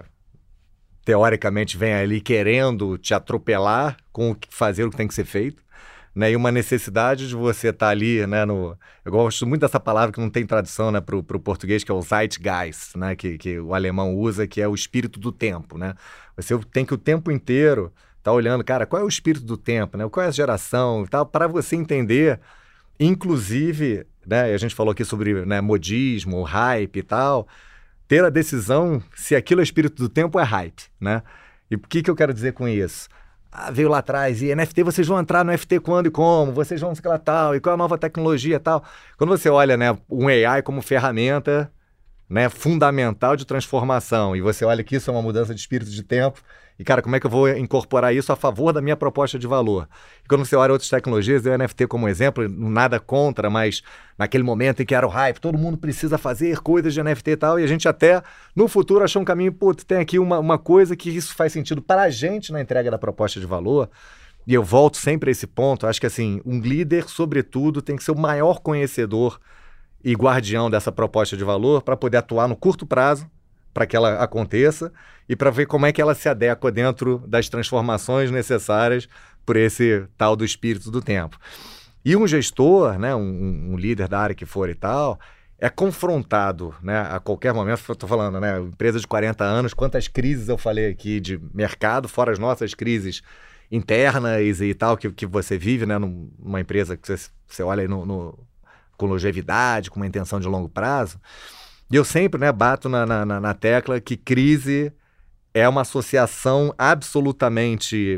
teoricamente vem ali querendo te atropelar com fazer o que tem que ser feito, né, e uma necessidade de você estar ali, né, eu gosto muito dessa palavra que não tem tradução, né, para o português, que é o Zeitgeist, né, que o alemão usa, que é o espírito do tempo, né? Você tem que o tempo inteiro estar olhando, cara, qual é o espírito do tempo, né? Qual é a geração e tal, para você entender, inclusive, né, a gente falou aqui sobre, né, modismo, hype e tal, ter a decisão se aquilo é espírito do tempo ou é hype, né? E o que eu quero dizer com isso? Veio lá atrás, e NFT, vocês vão entrar no NFT quando e como, vocês vão sei lá tal, e qual é a nova tecnologia e tal. Quando você olha, né, um AI como ferramenta, né, fundamental de transformação, e você olha que isso é uma mudança de espírito de tempo, e cara, como é que eu vou incorporar isso a favor da minha proposta de valor? E quando você olha outras tecnologias, o NFT como exemplo, nada contra, mas naquele momento em que era o hype, todo mundo precisa fazer coisas de NFT e tal, e a gente até no futuro achou um caminho, putz, tem aqui uma coisa que isso faz sentido para a gente na entrega da proposta de valor. E eu volto sempre a esse ponto, acho que assim, um líder, sobretudo, tem que ser o maior conhecedor e guardião dessa proposta de valor para poder atuar no curto prazo, para que ela aconteça e para ver como é que ela se adequa dentro das transformações necessárias por esse tal do espírito do tempo. E um gestor, né, um líder da área que for e tal, é confrontado, né, a qualquer momento. Estou falando, né, empresa de 40 anos, quantas crises eu falei aqui de mercado, fora as nossas crises internas e tal, que você vive, né, numa empresa que você olha aí com longevidade, com uma intenção de longo prazo. E eu sempre, né, bato na tecla que crise é uma associação absolutamente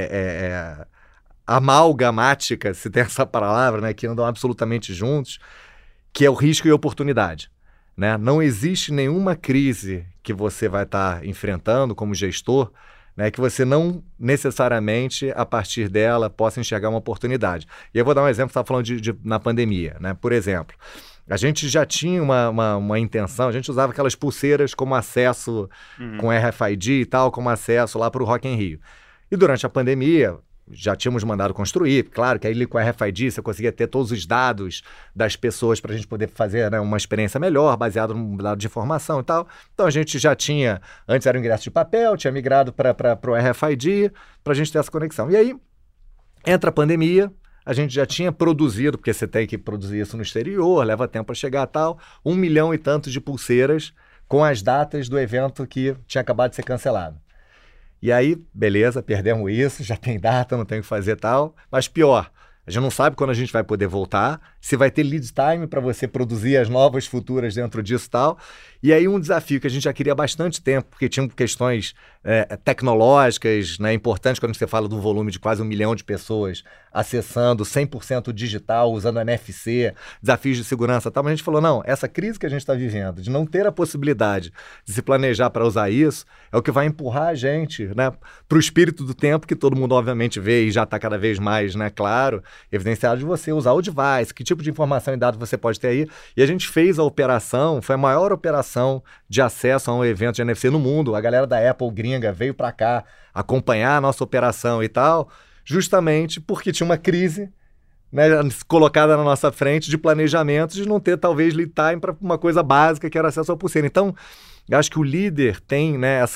amalgamática, se tem essa palavra, né, que andam absolutamente juntos, que é o risco e a oportunidade, né? Não existe nenhuma crise que você vai estar enfrentando como gestor, né, que você não necessariamente, a partir dela, possa enxergar uma oportunidade. E eu vou dar um exemplo, você estava falando na pandemia, né? Por exemplo, a gente já tinha uma intenção, a gente usava aquelas pulseiras como acesso com RFID e tal, como acesso lá para o Rock in Rio. E durante a pandemia, já tínhamos mandado construir, claro que aí com a RFID você conseguia ter todos os dados das pessoas para a gente poder fazer, né, uma experiência melhor, baseado num dado de informação e tal. Então a gente já tinha, antes era o ingresso de papel, tinha migrado para o RFID, para a gente ter essa conexão. E aí, entra a pandemia, a gente já tinha produzido, porque você tem que produzir isso no exterior, leva tempo para chegar e tal, 1 milhão e tantos de pulseiras com as datas do evento que tinha acabado de ser cancelado. E aí, beleza, perdemos isso, já tem data, não tem o que fazer e tal, mas pior, a gente não sabe quando a gente vai poder voltar, se vai ter lead time para você produzir as novas futuras dentro disso e tal. E aí um desafio que a gente já queria há bastante tempo, porque tinha questões tecnológicas, né, importantes, quando você fala do volume de quase 1 milhão de pessoas acessando 100% digital, usando NFC, desafios de segurança e tal, mas a gente falou, não, essa crise que a gente está vivendo, de não ter a possibilidade de se planejar para usar isso, é o que vai empurrar a gente, né, para o espírito do tempo, que todo mundo obviamente vê e já está cada vez mais, né, claro, evidenciado de você usar o device, que tipo de informação e dado você pode ter aí. E a gente fez a operação, foi a maior operação de acesso a um evento de NFC no mundo. A galera da Apple gringa veio para cá acompanhar a nossa operação e tal, justamente porque tinha uma crise, né, colocada na nossa frente de planejamento, de não ter talvez lead time para uma coisa básica que era acesso ao pulseira. Então, eu acho que o líder tem, né,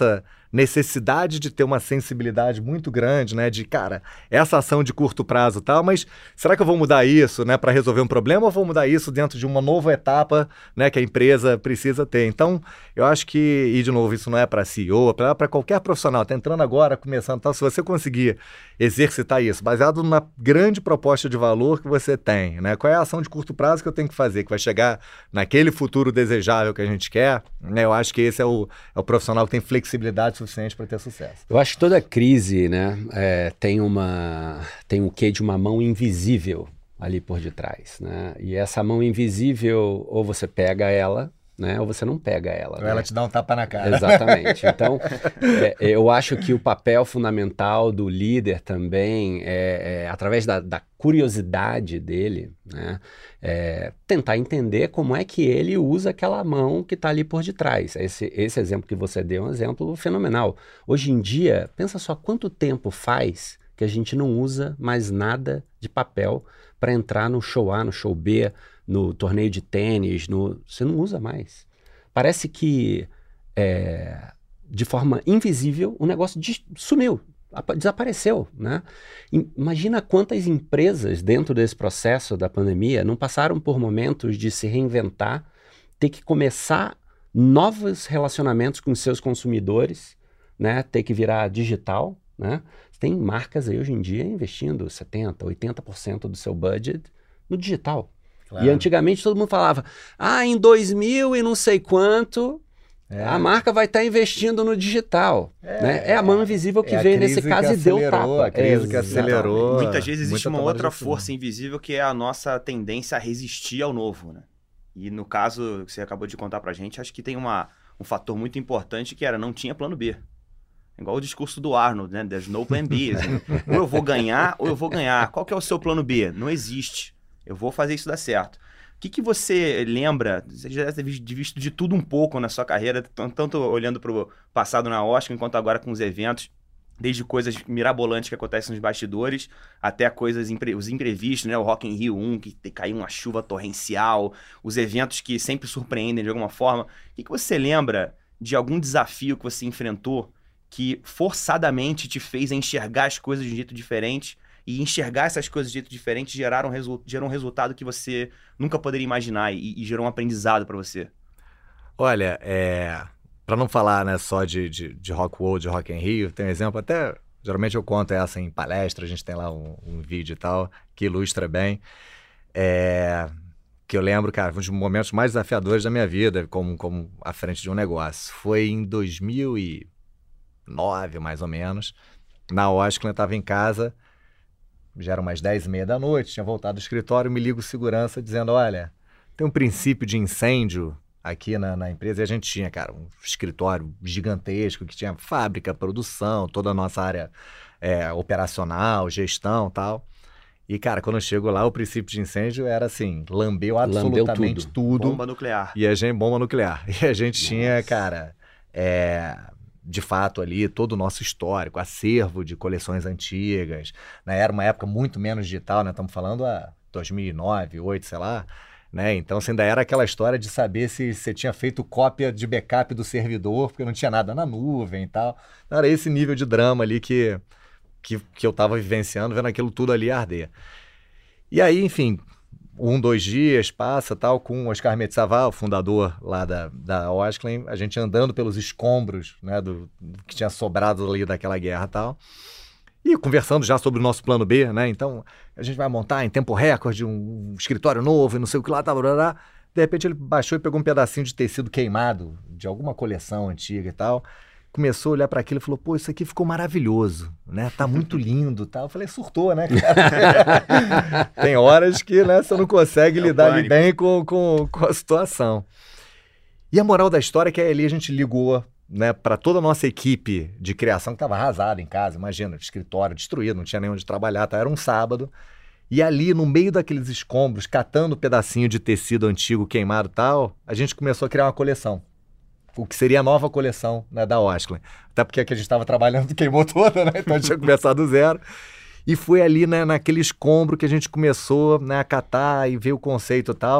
necessidade de ter uma sensibilidade muito grande, né? De, cara, essa ação de curto prazo e tal, mas será que eu vou mudar isso, né, para resolver um problema ou vou mudar isso dentro de uma nova etapa, né, que a empresa precisa ter? Então, eu acho que, e de novo, isso não é para CEO, é para qualquer profissional, tá entrando agora, começando tal, se você conseguir exercitar isso, baseado na grande proposta de valor que você tem, né? Qual é a ação de curto prazo que eu tenho que fazer, que vai chegar naquele futuro desejável que a gente quer, né? Eu acho que esse é o profissional que tem flexibilidade suficiente para ter sucesso. Eu acho que toda crise, né, tem um quê de uma mão invisível ali por detrás, né? E essa mão invisível, ou você pega ela, né, ou você não pega ela. Ou né? ela te dá um tapa na cara. Exatamente. Então, eu acho que o papel fundamental do líder também através da curiosidade dele, né, tentar entender como é que ele usa aquela mão que está ali por detrás. Esse exemplo que você deu é um exemplo fenomenal. Hoje em dia, pensa só quanto tempo faz que a gente não usa mais nada de papel para entrar no show A, no show B, no torneio de tênis, você não usa mais. Parece que, de forma invisível, o negócio sumiu, desapareceu, né? Imagina quantas empresas, dentro desse processo da pandemia, não passaram por momentos de se reinventar, ter que começar novos relacionamentos com seus consumidores, né? Ter que virar digital, né? Tem marcas aí hoje em dia investindo 70%, 80% do seu budget no digital. Claro. E antigamente todo mundo falava, em 2000 e não sei quanto, a marca vai estar investindo no digital. Né? É a mão invisível que veio nesse caso e deu tapa. A crise que acelerou. Muitas vezes existe uma outra força invisível que é a nossa tendência a resistir ao novo. Né? E no caso que você acabou de contar pra gente, acho que tem um fator muito importante que era, não tinha plano B. Igual o discurso do Arnold, né? There's no plan B. Assim. Ou eu vou ganhar, ou eu vou ganhar. Qual que é o seu plano B? Não existe. Eu vou fazer isso dar certo. O que você lembra? Você já deve ter visto de tudo um pouco na sua carreira, tanto olhando para o passado na Oscar, quanto agora com os eventos, desde coisas mirabolantes que acontecem nos bastidores, até coisas, os imprevistos, né? O Rock in Rio 1, que caiu uma chuva torrencial, os eventos que sempre surpreendem de alguma forma. O que você lembra de algum desafio que você enfrentou que forçadamente te fez enxergar as coisas de um jeito diferente, e enxergar essas coisas de jeito diferente gerou um resultado que você nunca poderia imaginar e gerou um aprendizado para você? Olha, para não falar, né, só de Rock World, de Rock in Rio, tem um exemplo, até geralmente eu conto essa em palestra, a gente tem lá um vídeo e tal, que ilustra bem, que eu lembro, cara, um dos momentos mais desafiadores da minha vida, como à frente de um negócio. Foi em 2009, mais ou menos, na Oscar, eu estava em casa, já eram umas 10h30 da noite, tinha voltado do escritório, me liga o segurança dizendo, olha, tem um princípio de incêndio aqui na empresa, e a gente tinha, cara, um escritório gigantesco, que tinha fábrica, produção, toda a nossa área operacional, gestão e tal. E, cara, quando eu chego lá, o princípio de incêndio era assim, lambeu absolutamente tudo. Bomba nuclear. Bomba nuclear. E a gente tinha, cara, de fato ali, todo o nosso histórico, acervo de coleções antigas, né? Era uma época muito menos digital, né? Estamos falando a 2009, 2008, sei lá, né? Então, assim, ainda era aquela história de saber se você tinha feito cópia de backup do servidor, porque não tinha nada na nuvem e tal. Então, era esse nível de drama ali que eu estava vivenciando, vendo aquilo tudo ali arder. E aí, enfim, 2 dias passa, tal, com o Oscar Metsaval, o fundador lá da Osklen, a gente andando pelos escombros, né, do que tinha sobrado ali daquela guerra e tal, e conversando já sobre o nosso plano B, né? Então, a gente vai montar em tempo recorde um escritório novo e não sei o que lá, tal, blá, blá, blá. De repente ele baixou e pegou um pedacinho de tecido queimado de alguma coleção antiga e tal, começou a olhar para aquilo e falou, pô, isso aqui ficou maravilhoso, né? Tá muito lindo, tal. Eu falei, surtou, né, cara? Tem horas que, né, você não consegue lidar ali bem com a situação. E a moral da história é que ali a gente ligou, né, para toda a nossa equipe de criação que estava arrasada em casa, imagina, escritório destruído, não tinha nem onde trabalhar, tá? Era um sábado. E ali, no meio daqueles escombros, catando um pedacinho de tecido antigo queimado e tal, a gente começou a criar uma coleção. O que seria a nova coleção, né, da Osklen. Até porque a que a gente estava trabalhando queimou toda, né? Então a gente tinha começado do zero. E foi ali, né, naquele escombro que a gente começou, né, a catar e ver o conceito e tal.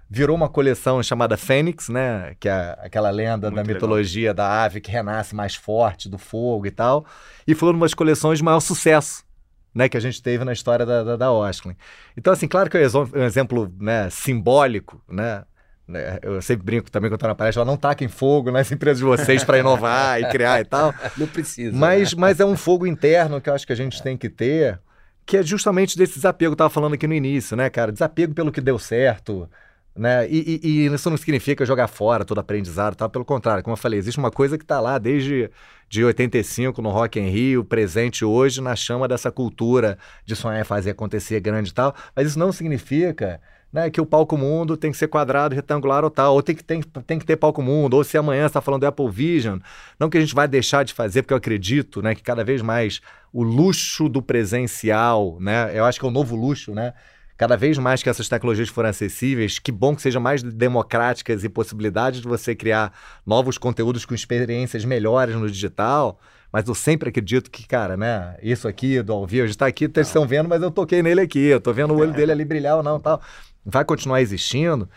virou uma coleção chamada Fênix, né? Que é aquela lenda da mitologia da ave que renasce mais forte do fogo e tal. E foi uma das coleções de maior sucesso, né, que a gente teve na história da Osklen. Então, assim, claro que é um exemplo, né, simbólico, né? Eu sempre brinco também quando estou na palestra, ela não taquem fogo nas empresas de vocês para inovar e criar e tal. Não precisa. Mas é um fogo interno que eu acho que a gente tem que ter, que é justamente desse desapego. Eu estava falando aqui no início, né, cara? Desapego pelo que deu certo, né? E isso não significa jogar fora todo aprendizado, tá? Pelo contrário, como eu falei, existe uma coisa que está lá desde de 85 no Rock in Rio, presente hoje na chama dessa cultura de sonhar e fazer acontecer grande e tal, mas isso não significa, né, que o palco mundo tem que ser quadrado, retangular ou tal, ou tem que ter palco mundo, ou se amanhã você está falando do Apple Vision, não que a gente vai deixar de fazer, porque eu acredito, né, que cada vez mais o luxo do presencial, né, eu acho que é o novo luxo, né, cada vez mais que essas tecnologias forem acessíveis, que bom que sejam mais democráticas e possibilidades de você criar novos conteúdos com experiências melhores no digital, mas eu sempre acredito que, cara, né, isso aqui do ao vivo, a gente tá aqui, vocês estão vendo, mas eu toquei nele aqui, eu tô vendo o olho dele ali brilhar ou não, tal, vai continuar existindo,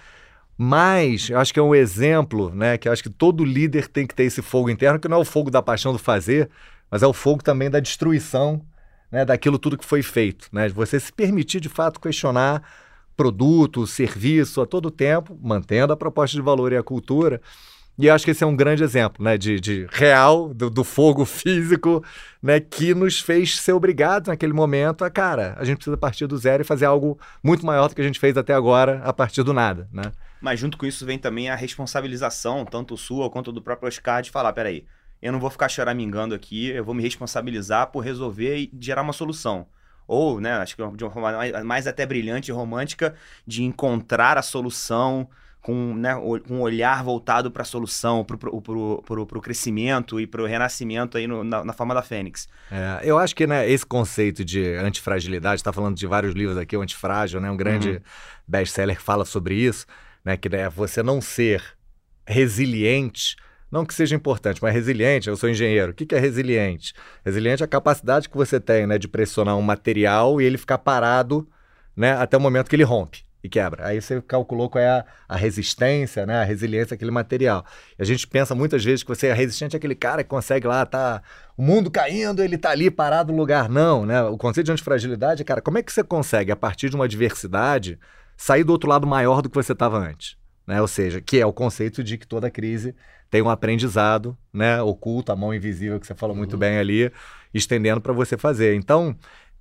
mas eu acho que é um exemplo, né, que eu acho que todo líder tem que ter esse fogo interno, que não é o fogo da paixão do fazer, mas é o fogo também da destruição, né, daquilo tudo que foi feito, né? De você se permitir, de fato, questionar produto, serviço a todo tempo, mantendo a proposta de valor e a cultura. E eu acho que esse é um grande exemplo, né, de real, do fogo físico, né, que nos fez ser obrigados naquele momento a, cara, a gente precisa partir do zero e fazer algo muito maior do que a gente fez até agora a partir do nada, né? Mas junto com isso vem também a responsabilização, tanto sua quanto do próprio Oscar, de falar, peraí, eu não vou ficar choramingando aqui, eu vou me responsabilizar por resolver e gerar uma solução. Ou, né, acho que de uma forma mais até brilhante e romântica, de encontrar a solução com, né, um olhar voltado para a solução, para o crescimento e para o renascimento aí na forma da Fênix. Eu acho que, né, esse conceito de antifragilidade, está falando de vários livros aqui, o Antifrágil, né, um grande best-seller que fala sobre isso, né, que é você não ser resiliente. Não que seja importante, mas resiliente, eu sou engenheiro. O que é resiliente? Resiliente é a capacidade que você tem, né, de pressionar um material e ele ficar parado, né, até o momento que ele rompe e quebra. Aí você calculou qual é a resistência, né, a resiliência daquele material. E a gente pensa muitas vezes que você é resistente àquele cara que consegue lá, tá o mundo caindo, ele tá ali parado no lugar. Não, né? O conceito de antifragilidade, cara, como é que você consegue, a partir de uma adversidade, sair do outro lado maior do que você estava antes? Né? Ou seja, que é o conceito de que toda crise tem um aprendizado, né, oculto, a mão invisível que você falou muito bem ali, estendendo para você fazer. Então,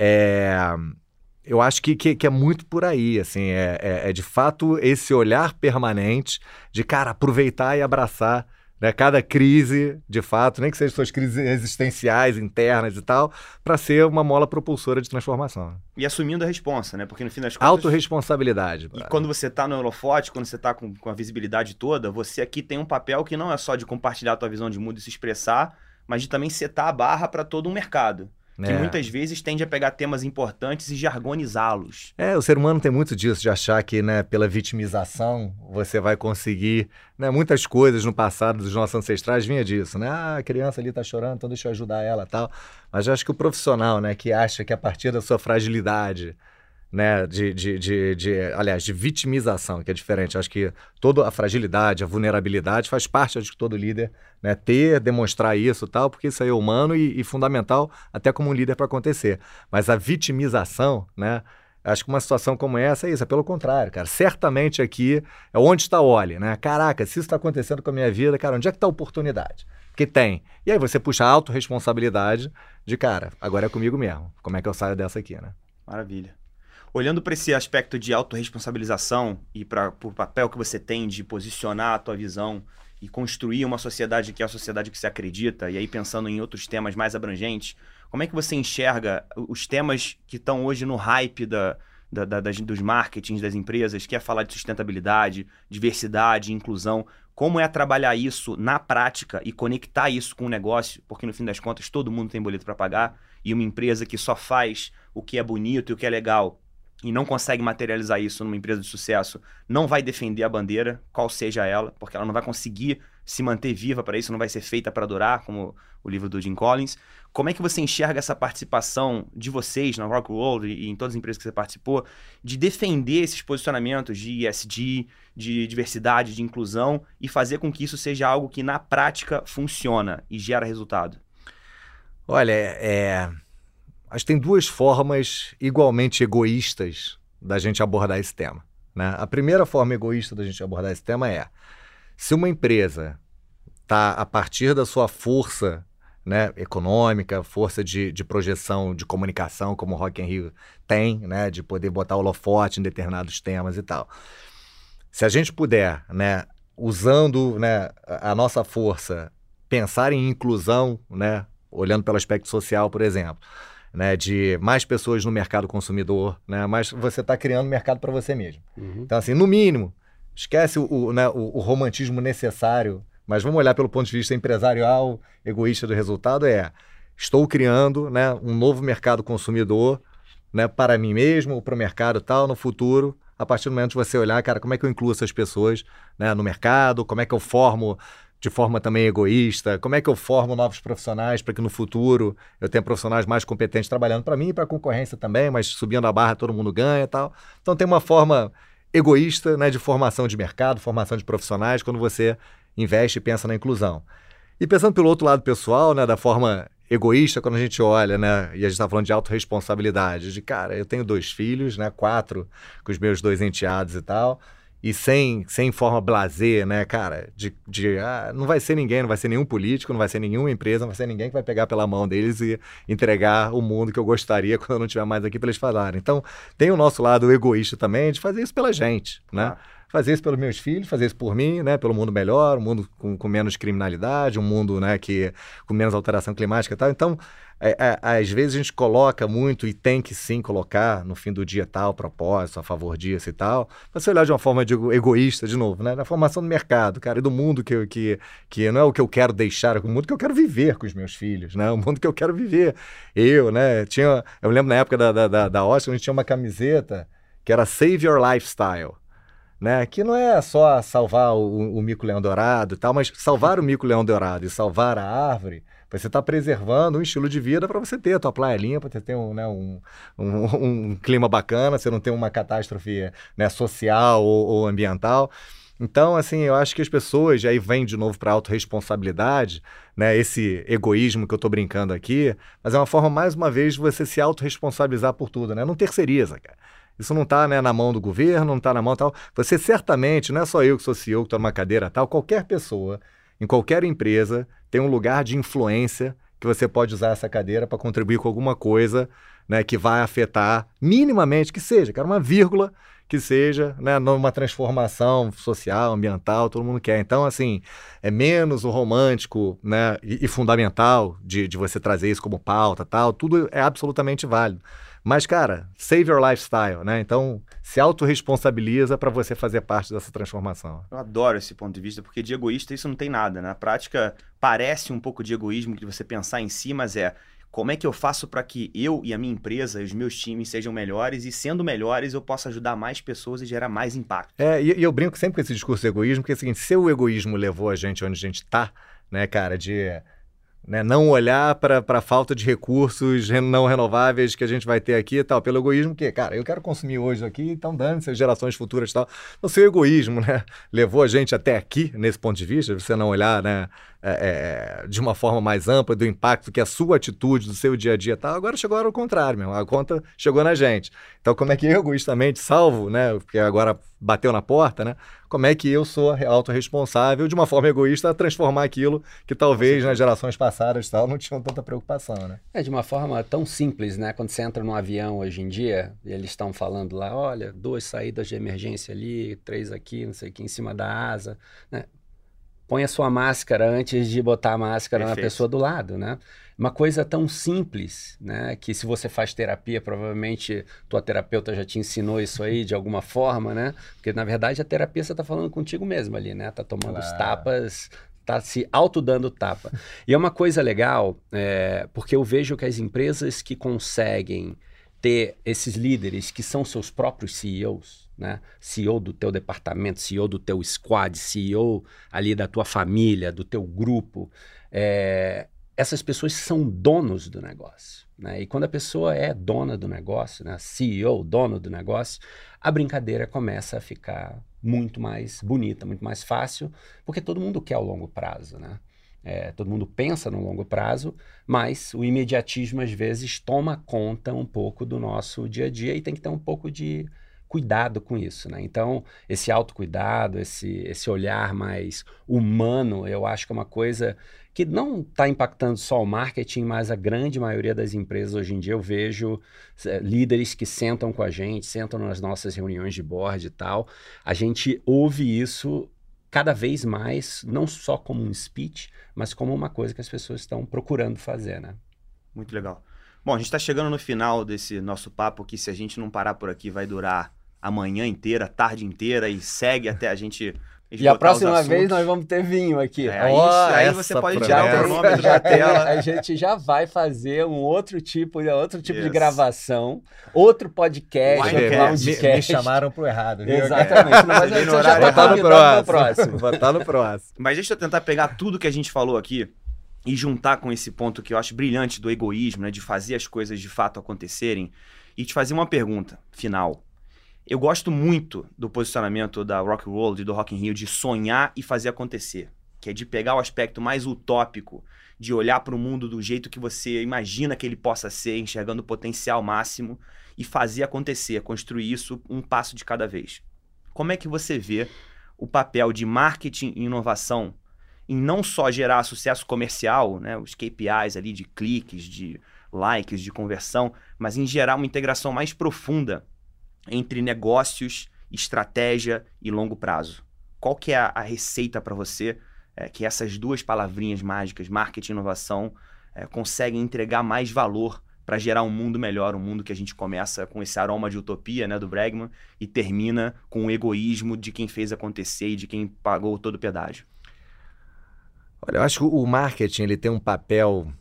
eu acho que é muito por aí, assim, é de fato esse olhar permanente de, cara, aproveitar e abraçar, né, cada crise, de fato, nem que sejam suas crises existenciais, internas e tal, para ser uma mola propulsora de transformação. E assumindo a responsa, né? Porque no fim das contas... Autorresponsabilidade. E quando você tá no holofote, quando você tá com a visibilidade toda, você aqui tem um papel que não é só de compartilhar a tua visão de mundo e se expressar, mas de também setar a barra para todo um mercado. Que muitas vezes tende a pegar temas importantes e jargonizá-los. O ser humano tem muito disso, de achar que, né, pela vitimização você vai conseguir, né, muitas coisas no passado dos nossos ancestrais vinha disso, né? Ah, a criança ali tá chorando, então deixa eu ajudar ela e tal. Mas eu acho que o profissional, né, que acha que a partir da sua fragilidade, né, aliás, de vitimização, que é diferente. Acho que toda a fragilidade, a vulnerabilidade faz parte de todo líder, né, demonstrar isso e tal, porque isso aí é humano e fundamental até como um líder para acontecer. Mas a vitimização, né, acho que uma situação como essa é isso, é pelo contrário, cara. Certamente aqui é onde está o olho, né? Caraca, se isso está acontecendo com a minha vida, cara, onde é que está a oportunidade? Porque tem. E aí você puxa a autorresponsabilidade de, cara, agora é comigo mesmo. Como é que eu saio dessa aqui, né? Maravilha. Olhando para esse aspecto de autorresponsabilização e para o papel que você tem de posicionar a tua visão e construir uma sociedade que é a sociedade que você acredita, e aí pensando em outros temas mais abrangentes, como é que você enxerga os temas que estão hoje no hype dos marketings das empresas, que é falar de sustentabilidade, diversidade, inclusão? Como é trabalhar isso na prática e conectar isso com o negócio? Porque no fim das contas todo mundo tem boleto para pagar e uma empresa que só faz o que é bonito e o que é legal e não consegue materializar isso numa empresa de sucesso, não vai defender a bandeira, qual seja ela, porque ela não vai conseguir se manter viva para isso, não vai ser feita para durar, como o livro do Jim Collins. Como é que você enxerga essa participação de vocês na Rockwool e em todas as empresas que você participou, de defender esses posicionamentos de ESG, de diversidade, de inclusão, e fazer com que isso seja algo que na prática funciona e gera resultado? Olha, acho que tem duas formas igualmente egoístas da gente abordar esse tema, né? A primeira forma egoísta da gente abordar esse tema é: se uma empresa está a partir da sua força, né, econômica, força de projeção, de comunicação, como o Rock in Rio tem, né, de poder botar holofote em determinados temas e tal. Se a gente puder, né, usando, né, a nossa força, pensar em inclusão, né, olhando pelo aspecto social, por exemplo, né, de mais pessoas no mercado consumidor, né, mas você está criando mercado para você mesmo. Então, assim, no mínimo, esquece o romantismo necessário, mas vamos olhar pelo ponto de vista empresarial, egoísta do resultado, estou criando, né, um novo mercado consumidor, né, para mim mesmo, ou para o mercado e tal, no futuro, a partir do momento de você olhar, cara, como é que eu incluo essas pessoas, né, no mercado, como é que eu formo de forma também egoísta, como é que eu formo novos profissionais para que no futuro eu tenha profissionais mais competentes trabalhando para mim e para a concorrência também, mas subindo a barra todo mundo ganha e tal. Então tem uma forma egoísta, né, de formação de mercado, formação de profissionais, quando você investe e pensa na inclusão. E pensando pelo outro lado pessoal, né, da forma egoísta, quando a gente olha, né, e a gente está falando de autorresponsabilidade, de cara, eu tenho 2 filhos, né, 4 com os meus 2 enteados e tal, e sem forma blasé, né, cara, não vai ser ninguém, não vai ser nenhum político, não vai ser nenhuma empresa, não vai ser ninguém que vai pegar pela mão deles e entregar o mundo que eu gostaria quando eu não estiver mais aqui para eles falarem. Então, tem o nosso lado egoísta também de fazer isso pela gente, né? Fazer isso pelos meus filhos, fazer isso por mim, né? Pelo mundo melhor, um mundo com menos criminalidade, um mundo, né, com menos alteração climática e tal. Então, às vezes a gente coloca muito, e tem que sim colocar no fim do dia tal propósito, a favor disso e tal, mas você olhar de uma forma egoísta, de novo, né? Na formação do mercado, cara, e do mundo que não é o que eu quero deixar, é o mundo que eu quero viver com os meus filhos, né? O mundo que eu quero viver. Né? Eu lembro na época da Oscar, a gente tinha uma camiseta que era Save Your Lifestyle, né? Que não é só salvar o mico-leão dourado e tal, mas salvar o mico-leão dourado e salvar a árvore, você está preservando um estilo de vida para você ter a tua praia limpa, para você ter um clima bacana, você não ter uma catástrofe, né, social ou ambiental. Então, assim, eu acho que as pessoas, aí vem de novo para a autorresponsabilidade, né, esse egoísmo que eu estou brincando aqui, mas é uma forma, mais uma vez, de você se autorresponsabilizar por tudo, né? Não terceiriza, cara. Isso não está, né, na mão do governo, não está na mão tal. Você certamente, não é só eu que sou CEO, que estou numa cadeira tal, qualquer pessoa, em qualquer empresa, tem um lugar de influência que você pode usar essa cadeira para contribuir com alguma coisa, né, que vai afetar minimamente, que seja, cara, uma vírgula, que seja, né, numa transformação social, ambiental, todo mundo quer. Então, assim, é menos o romântico, né, e fundamental de você trazer isso como pauta, tal, tudo é absolutamente válido. Mas, cara, save your lifestyle, né? Então, se autorresponsabiliza para você fazer parte dessa transformação. Eu adoro esse ponto de vista, porque de egoísta isso não tem nada, né? Na prática, parece um pouco de egoísmo de você pensar em si, mas como é que eu faço para que eu e a minha empresa e os meus times sejam melhores, e sendo melhores eu possa ajudar mais pessoas e gerar mais impacto. E eu brinco sempre com esse discurso de egoísmo, porque é o seguinte, se o egoísmo levou a gente onde a gente está, né, cara, né, não olhar para a falta de recursos não renováveis que a gente vai ter aqui e tal, pelo egoísmo que, cara, eu quero consumir hoje aqui, então dane-se as gerações futuras e tal. Então, se o egoísmo, né, levou a gente até aqui, nesse ponto de vista, você não olhar, né, de uma forma mais ampla do impacto que a sua atitude do seu dia a dia tal, agora chegou ao contrário, meu, a conta chegou na gente. Então, como é que eu, egoístamente, salvo, né, porque agora bateu na porta, né, como é que eu sou autorresponsável, de uma forma egoísta, a transformar aquilo que talvez nas gerações passadas tal, não tinham tanta preocupação, né? De uma forma tão simples, né? Quando você entra num avião hoje em dia, e eles estão falando lá, olha, 2 saídas de emergência ali, 3 aqui, não sei o que, em cima da asa, né? Põe a sua máscara antes de botar a máscara na pessoa do lado, né? Uma coisa tão simples, né? Que se você faz terapia, provavelmente tua terapeuta já te ensinou isso aí de alguma forma, né? Porque, na verdade, a terapia você tá falando contigo mesmo ali, né? Tá tomando os tapas, tá se autodando tapa. E é uma coisa legal, porque eu vejo que as empresas que conseguem ter esses líderes que são seus próprios CEOs, né? CEO do teu departamento, CEO do teu squad, CEO ali da tua família, do teu grupo, essas pessoas são donos do negócio, né? E quando a pessoa é dona do negócio, né? CEO, dono do negócio, a brincadeira começa a ficar muito mais bonita, muito mais fácil, porque todo mundo quer o longo prazo, né? Todo mundo pensa no longo prazo, mas o imediatismo às vezes toma conta um pouco do nosso dia a dia e tem que ter um pouco de cuidado com isso, né? Então, esse autocuidado, esse olhar mais humano, eu acho que é uma coisa que não está impactando só o marketing, mas a grande maioria das empresas hoje em dia eu vejo líderes que sentam com a gente, sentam nas nossas reuniões de board e tal. A gente ouve isso cada vez mais, não só como um speech, mas como uma coisa que as pessoas estão procurando fazer, né? Muito legal. Bom, a gente está chegando no final desse nosso papo, que se a gente não parar por aqui vai durar a manhã inteira, a tarde inteira e segue até a gente e a próxima vez nós vamos ter vinho aqui. Aí você pode tirar o nome da tela. A gente já vai fazer um outro tipo de gravação, outro podcast. Me chamaram pro errado. Viu? Exatamente. Mas a gente já vai estar no próximo. Vou estar no próximo. Mas deixa eu tentar pegar tudo que a gente falou aqui e juntar com esse ponto que eu acho brilhante do egoísmo, né, de fazer as coisas de fato acontecerem, e te fazer uma pergunta final. Eu gosto muito do posicionamento da Rock World e do Rock in Rio de sonhar e fazer acontecer, que é de pegar o aspecto mais utópico, de olhar para o mundo do jeito que você imagina que ele possa ser, enxergando o potencial máximo e fazer acontecer, construir isso um passo de cada vez. Como é que você vê o papel de marketing e inovação em não só gerar sucesso comercial, né, os KPIs ali de cliques, de likes, de conversão, mas em gerar uma integração mais profunda entre negócios, estratégia e longo prazo? Qual que é a receita para você que essas duas palavrinhas mágicas, marketing e inovação, conseguem entregar mais valor para gerar um mundo melhor, um mundo que a gente começa com esse aroma de utopia, né, do Bregman, e termina com o egoísmo de quem fez acontecer e de quem pagou todo o pedágio? Olha, eu acho que o marketing ele tem um papel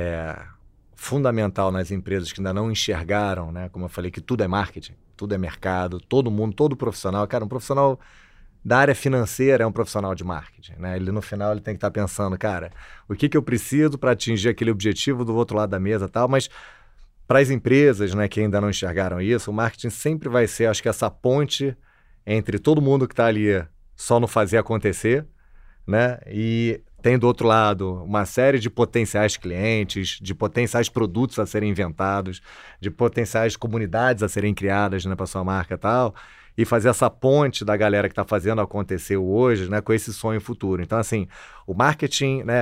fundamental nas empresas que ainda não enxergaram, né? Como eu falei, que tudo é marketing, tudo é mercado, todo mundo, todo profissional. Cara, um profissional da área financeira é um profissional de marketing, né? Ele, no final, ele tem que estar pensando, cara, o que eu preciso para atingir aquele objetivo do outro lado da mesa e tal, mas para as empresas, né, que ainda não enxergaram isso, o marketing sempre vai ser, acho que, essa ponte entre todo mundo que está ali só no fazer acontecer, né? E tem do outro lado uma série de potenciais clientes, de potenciais produtos a serem inventados, de potenciais comunidades a serem criadas, né, para sua marca e tal, e fazer essa ponte da galera que está fazendo acontecer hoje, né, com esse sonho futuro. Então, assim, o marketing, né,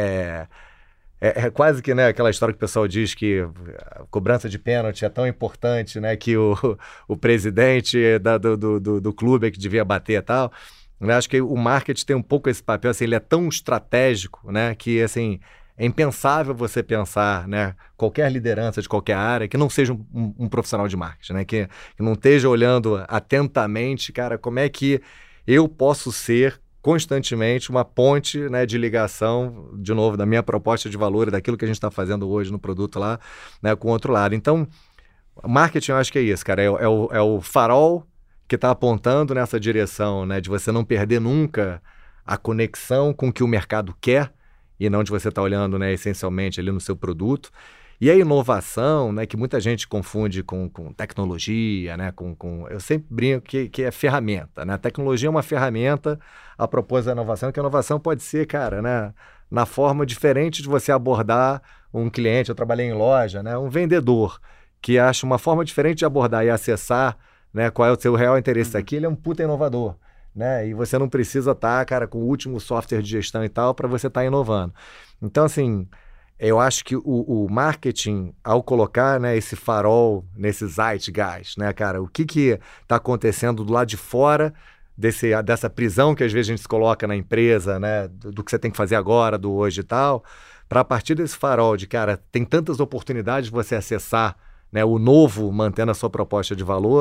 é quase que, né, aquela história que o pessoal diz que a cobrança de pênalti é tão importante, né, que o presidente do clube é que devia bater e tal. Eu acho que o marketing tem um pouco esse papel, assim, ele é tão estratégico, né, que assim, é impensável você pensar, né, qualquer liderança de qualquer área que não seja um profissional de marketing, né, que não esteja olhando atentamente, cara, como é que eu posso ser constantemente uma ponte, né, de ligação, de novo, da minha proposta de valor e daquilo que a gente está fazendo hoje no produto lá, né, com o outro lado. Então, marketing eu acho que é isso, cara, é o farol que está apontando nessa direção, né, de você não perder nunca a conexão com o que o mercado quer e não de você estar olhando, né, essencialmente ali no seu produto. E a inovação, né, que muita gente confunde com tecnologia, né, eu sempre brinco que é ferramenta, né? A tecnologia é uma ferramenta a propósito da inovação, que a inovação pode ser, cara, né, na forma diferente de você abordar um cliente. Eu trabalhei em loja, né, um vendedor que acha uma forma diferente de abordar e acessar, né, qual é o seu real interesse aqui, ele é um puta inovador, né, e você não precisa estar, cara, com o último software de gestão e tal para você estar inovando. Então, assim, eu acho que o marketing, ao colocar, né, esse farol nesses zeitgeist, né, cara, o que está acontecendo do lado de fora dessa prisão que às vezes a gente se coloca na empresa, né, do que você tem que fazer agora, do hoje e tal, para a partir desse farol de, cara, tem tantas oportunidades de você acessar, né, o novo, mantendo a sua proposta de valor,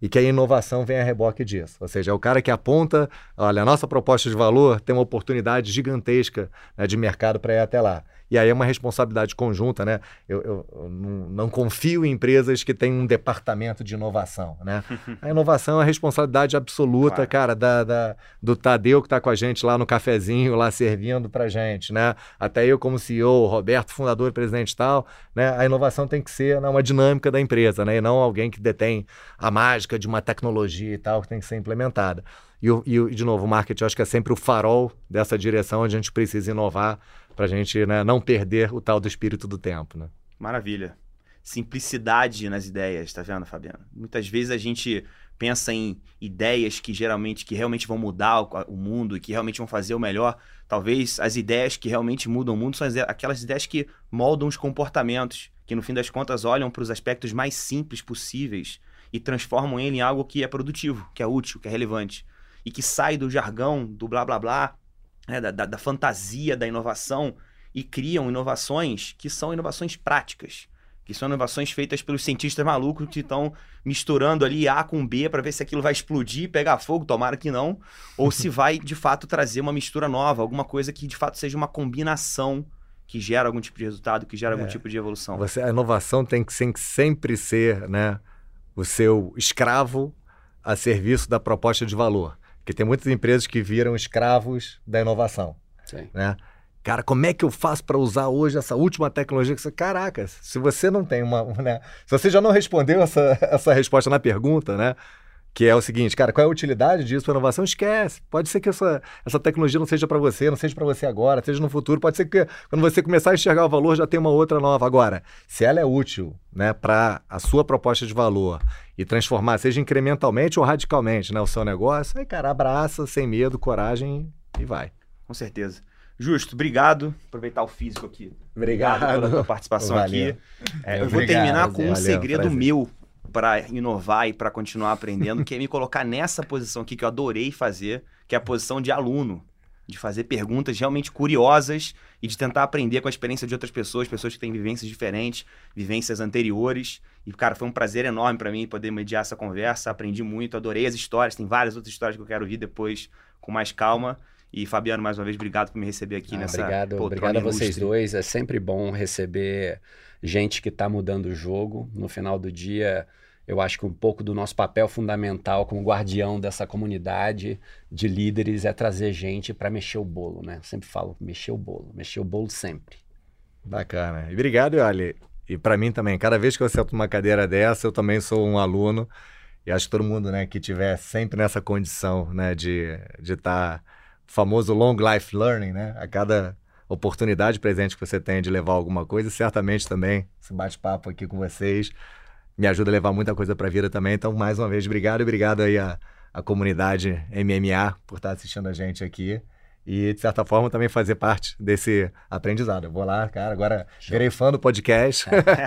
e que a inovação vem a reboque disso. Ou seja, é o cara que aponta, olha, a nossa proposta de valor tem uma oportunidade gigantesca, né, de mercado para ir até lá. E aí é uma responsabilidade conjunta, né? Eu não confio em empresas que têm um departamento de inovação, né? A inovação é a responsabilidade absoluta, claro, cara, do Tadeu que está com a gente lá no cafezinho, lá servindo pra gente, né? Até eu como CEO, Roberto, fundador e presidente e tal, né? A inovação tem que ser, né, uma dinâmica da empresa, né? E não alguém que detém a mágica de uma tecnologia e tal que tem que ser implementada. E de novo, o marketing, eu acho que é sempre o farol dessa direção onde a gente precisa inovar para a gente, né, não perder o tal do espírito do tempo, né? Maravilha. Simplicidade nas ideias, tá vendo, Fabiano? Muitas vezes a gente pensa em ideias que realmente vão mudar o mundo e que realmente vão fazer o melhor. Talvez as ideias que realmente mudam o mundo são aquelas ideias que moldam os comportamentos, que no fim das contas olham para os aspectos mais simples possíveis e transformam ele em algo que é produtivo, que é útil, que é relevante. E que sai do jargão, do blá blá blá, né, da fantasia da inovação, e criam inovações que são inovações práticas, que são inovações feitas pelos cientistas malucos que estão misturando ali A com B para ver se aquilo vai explodir, pegar fogo, tomara que não, ou se vai de fato trazer uma mistura nova, alguma coisa que de fato seja uma combinação que gera algum tipo de resultado, que gera algum tipo de evolução. A inovação tem que sempre ser, né, o seu escravo a serviço da proposta de valor. Porque tem muitas empresas que viram escravos da inovação. Sim. Né? Cara, como é que eu faço para usar hoje essa última tecnologia? Caraca, se você não tem né? Se você já não respondeu essa resposta na pergunta, né? Que é o seguinte, cara, qual é a utilidade disso para inovação? Esquece. Pode ser que essa tecnologia não seja para você, não seja para você agora, seja no futuro. Pode ser que quando você começar a enxergar o valor já tem uma outra nova. Agora, se ela é útil, né, para a sua proposta de valor e transformar, seja incrementalmente ou radicalmente, né, o seu negócio, aí, cara, abraça, sem medo, coragem e vai. Com certeza. Justo, obrigado. Aproveitar o físico aqui. Obrigado pela tua participação aqui. Eu vou terminar com um segredo meu para inovar e para continuar aprendendo, que é me colocar nessa posição aqui que eu adorei fazer, que é a posição de aluno, de fazer perguntas realmente curiosas e de tentar aprender com a experiência de outras pessoas que têm vivências diferentes, vivências anteriores. E, cara, foi um prazer enorme para mim poder mediar essa conversa, aprendi muito, adorei as histórias, tem várias outras histórias que eu quero ouvir depois com mais calma. E, Fabiano, mais uma vez, obrigado por me receber aqui nessa Obrigado a vocês dois. É sempre bom receber gente que está mudando o jogo. No final do dia, eu acho que um pouco do nosso papel fundamental como guardião dessa comunidade de líderes é trazer gente para mexer o bolo, né? Eu sempre falo, mexer o bolo sempre. Bacana. E obrigado, olha, e para mim também, cada vez que eu sento numa cadeira dessa, eu também sou um aluno, e acho que todo mundo, né, que tiver sempre nessa condição, né, de estar famoso long life learning, né? A cada oportunidade presente que você tem de levar alguma coisa, certamente também esse bate-papo aqui com vocês me ajuda a levar muita coisa para a vida também. Então, mais uma vez, obrigado aí à comunidade MMA por estar assistindo a gente aqui e, de certa forma, também fazer parte desse aprendizado. Eu vou lá, cara, agora virei fã do podcast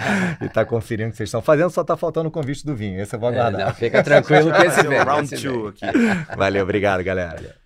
e tá conferindo o que vocês estão fazendo, só tá faltando o convite do vinho. Esse eu vou aguardar. Fica tranquilo que esse vem. Round 2 aqui. Valeu, obrigado, galera.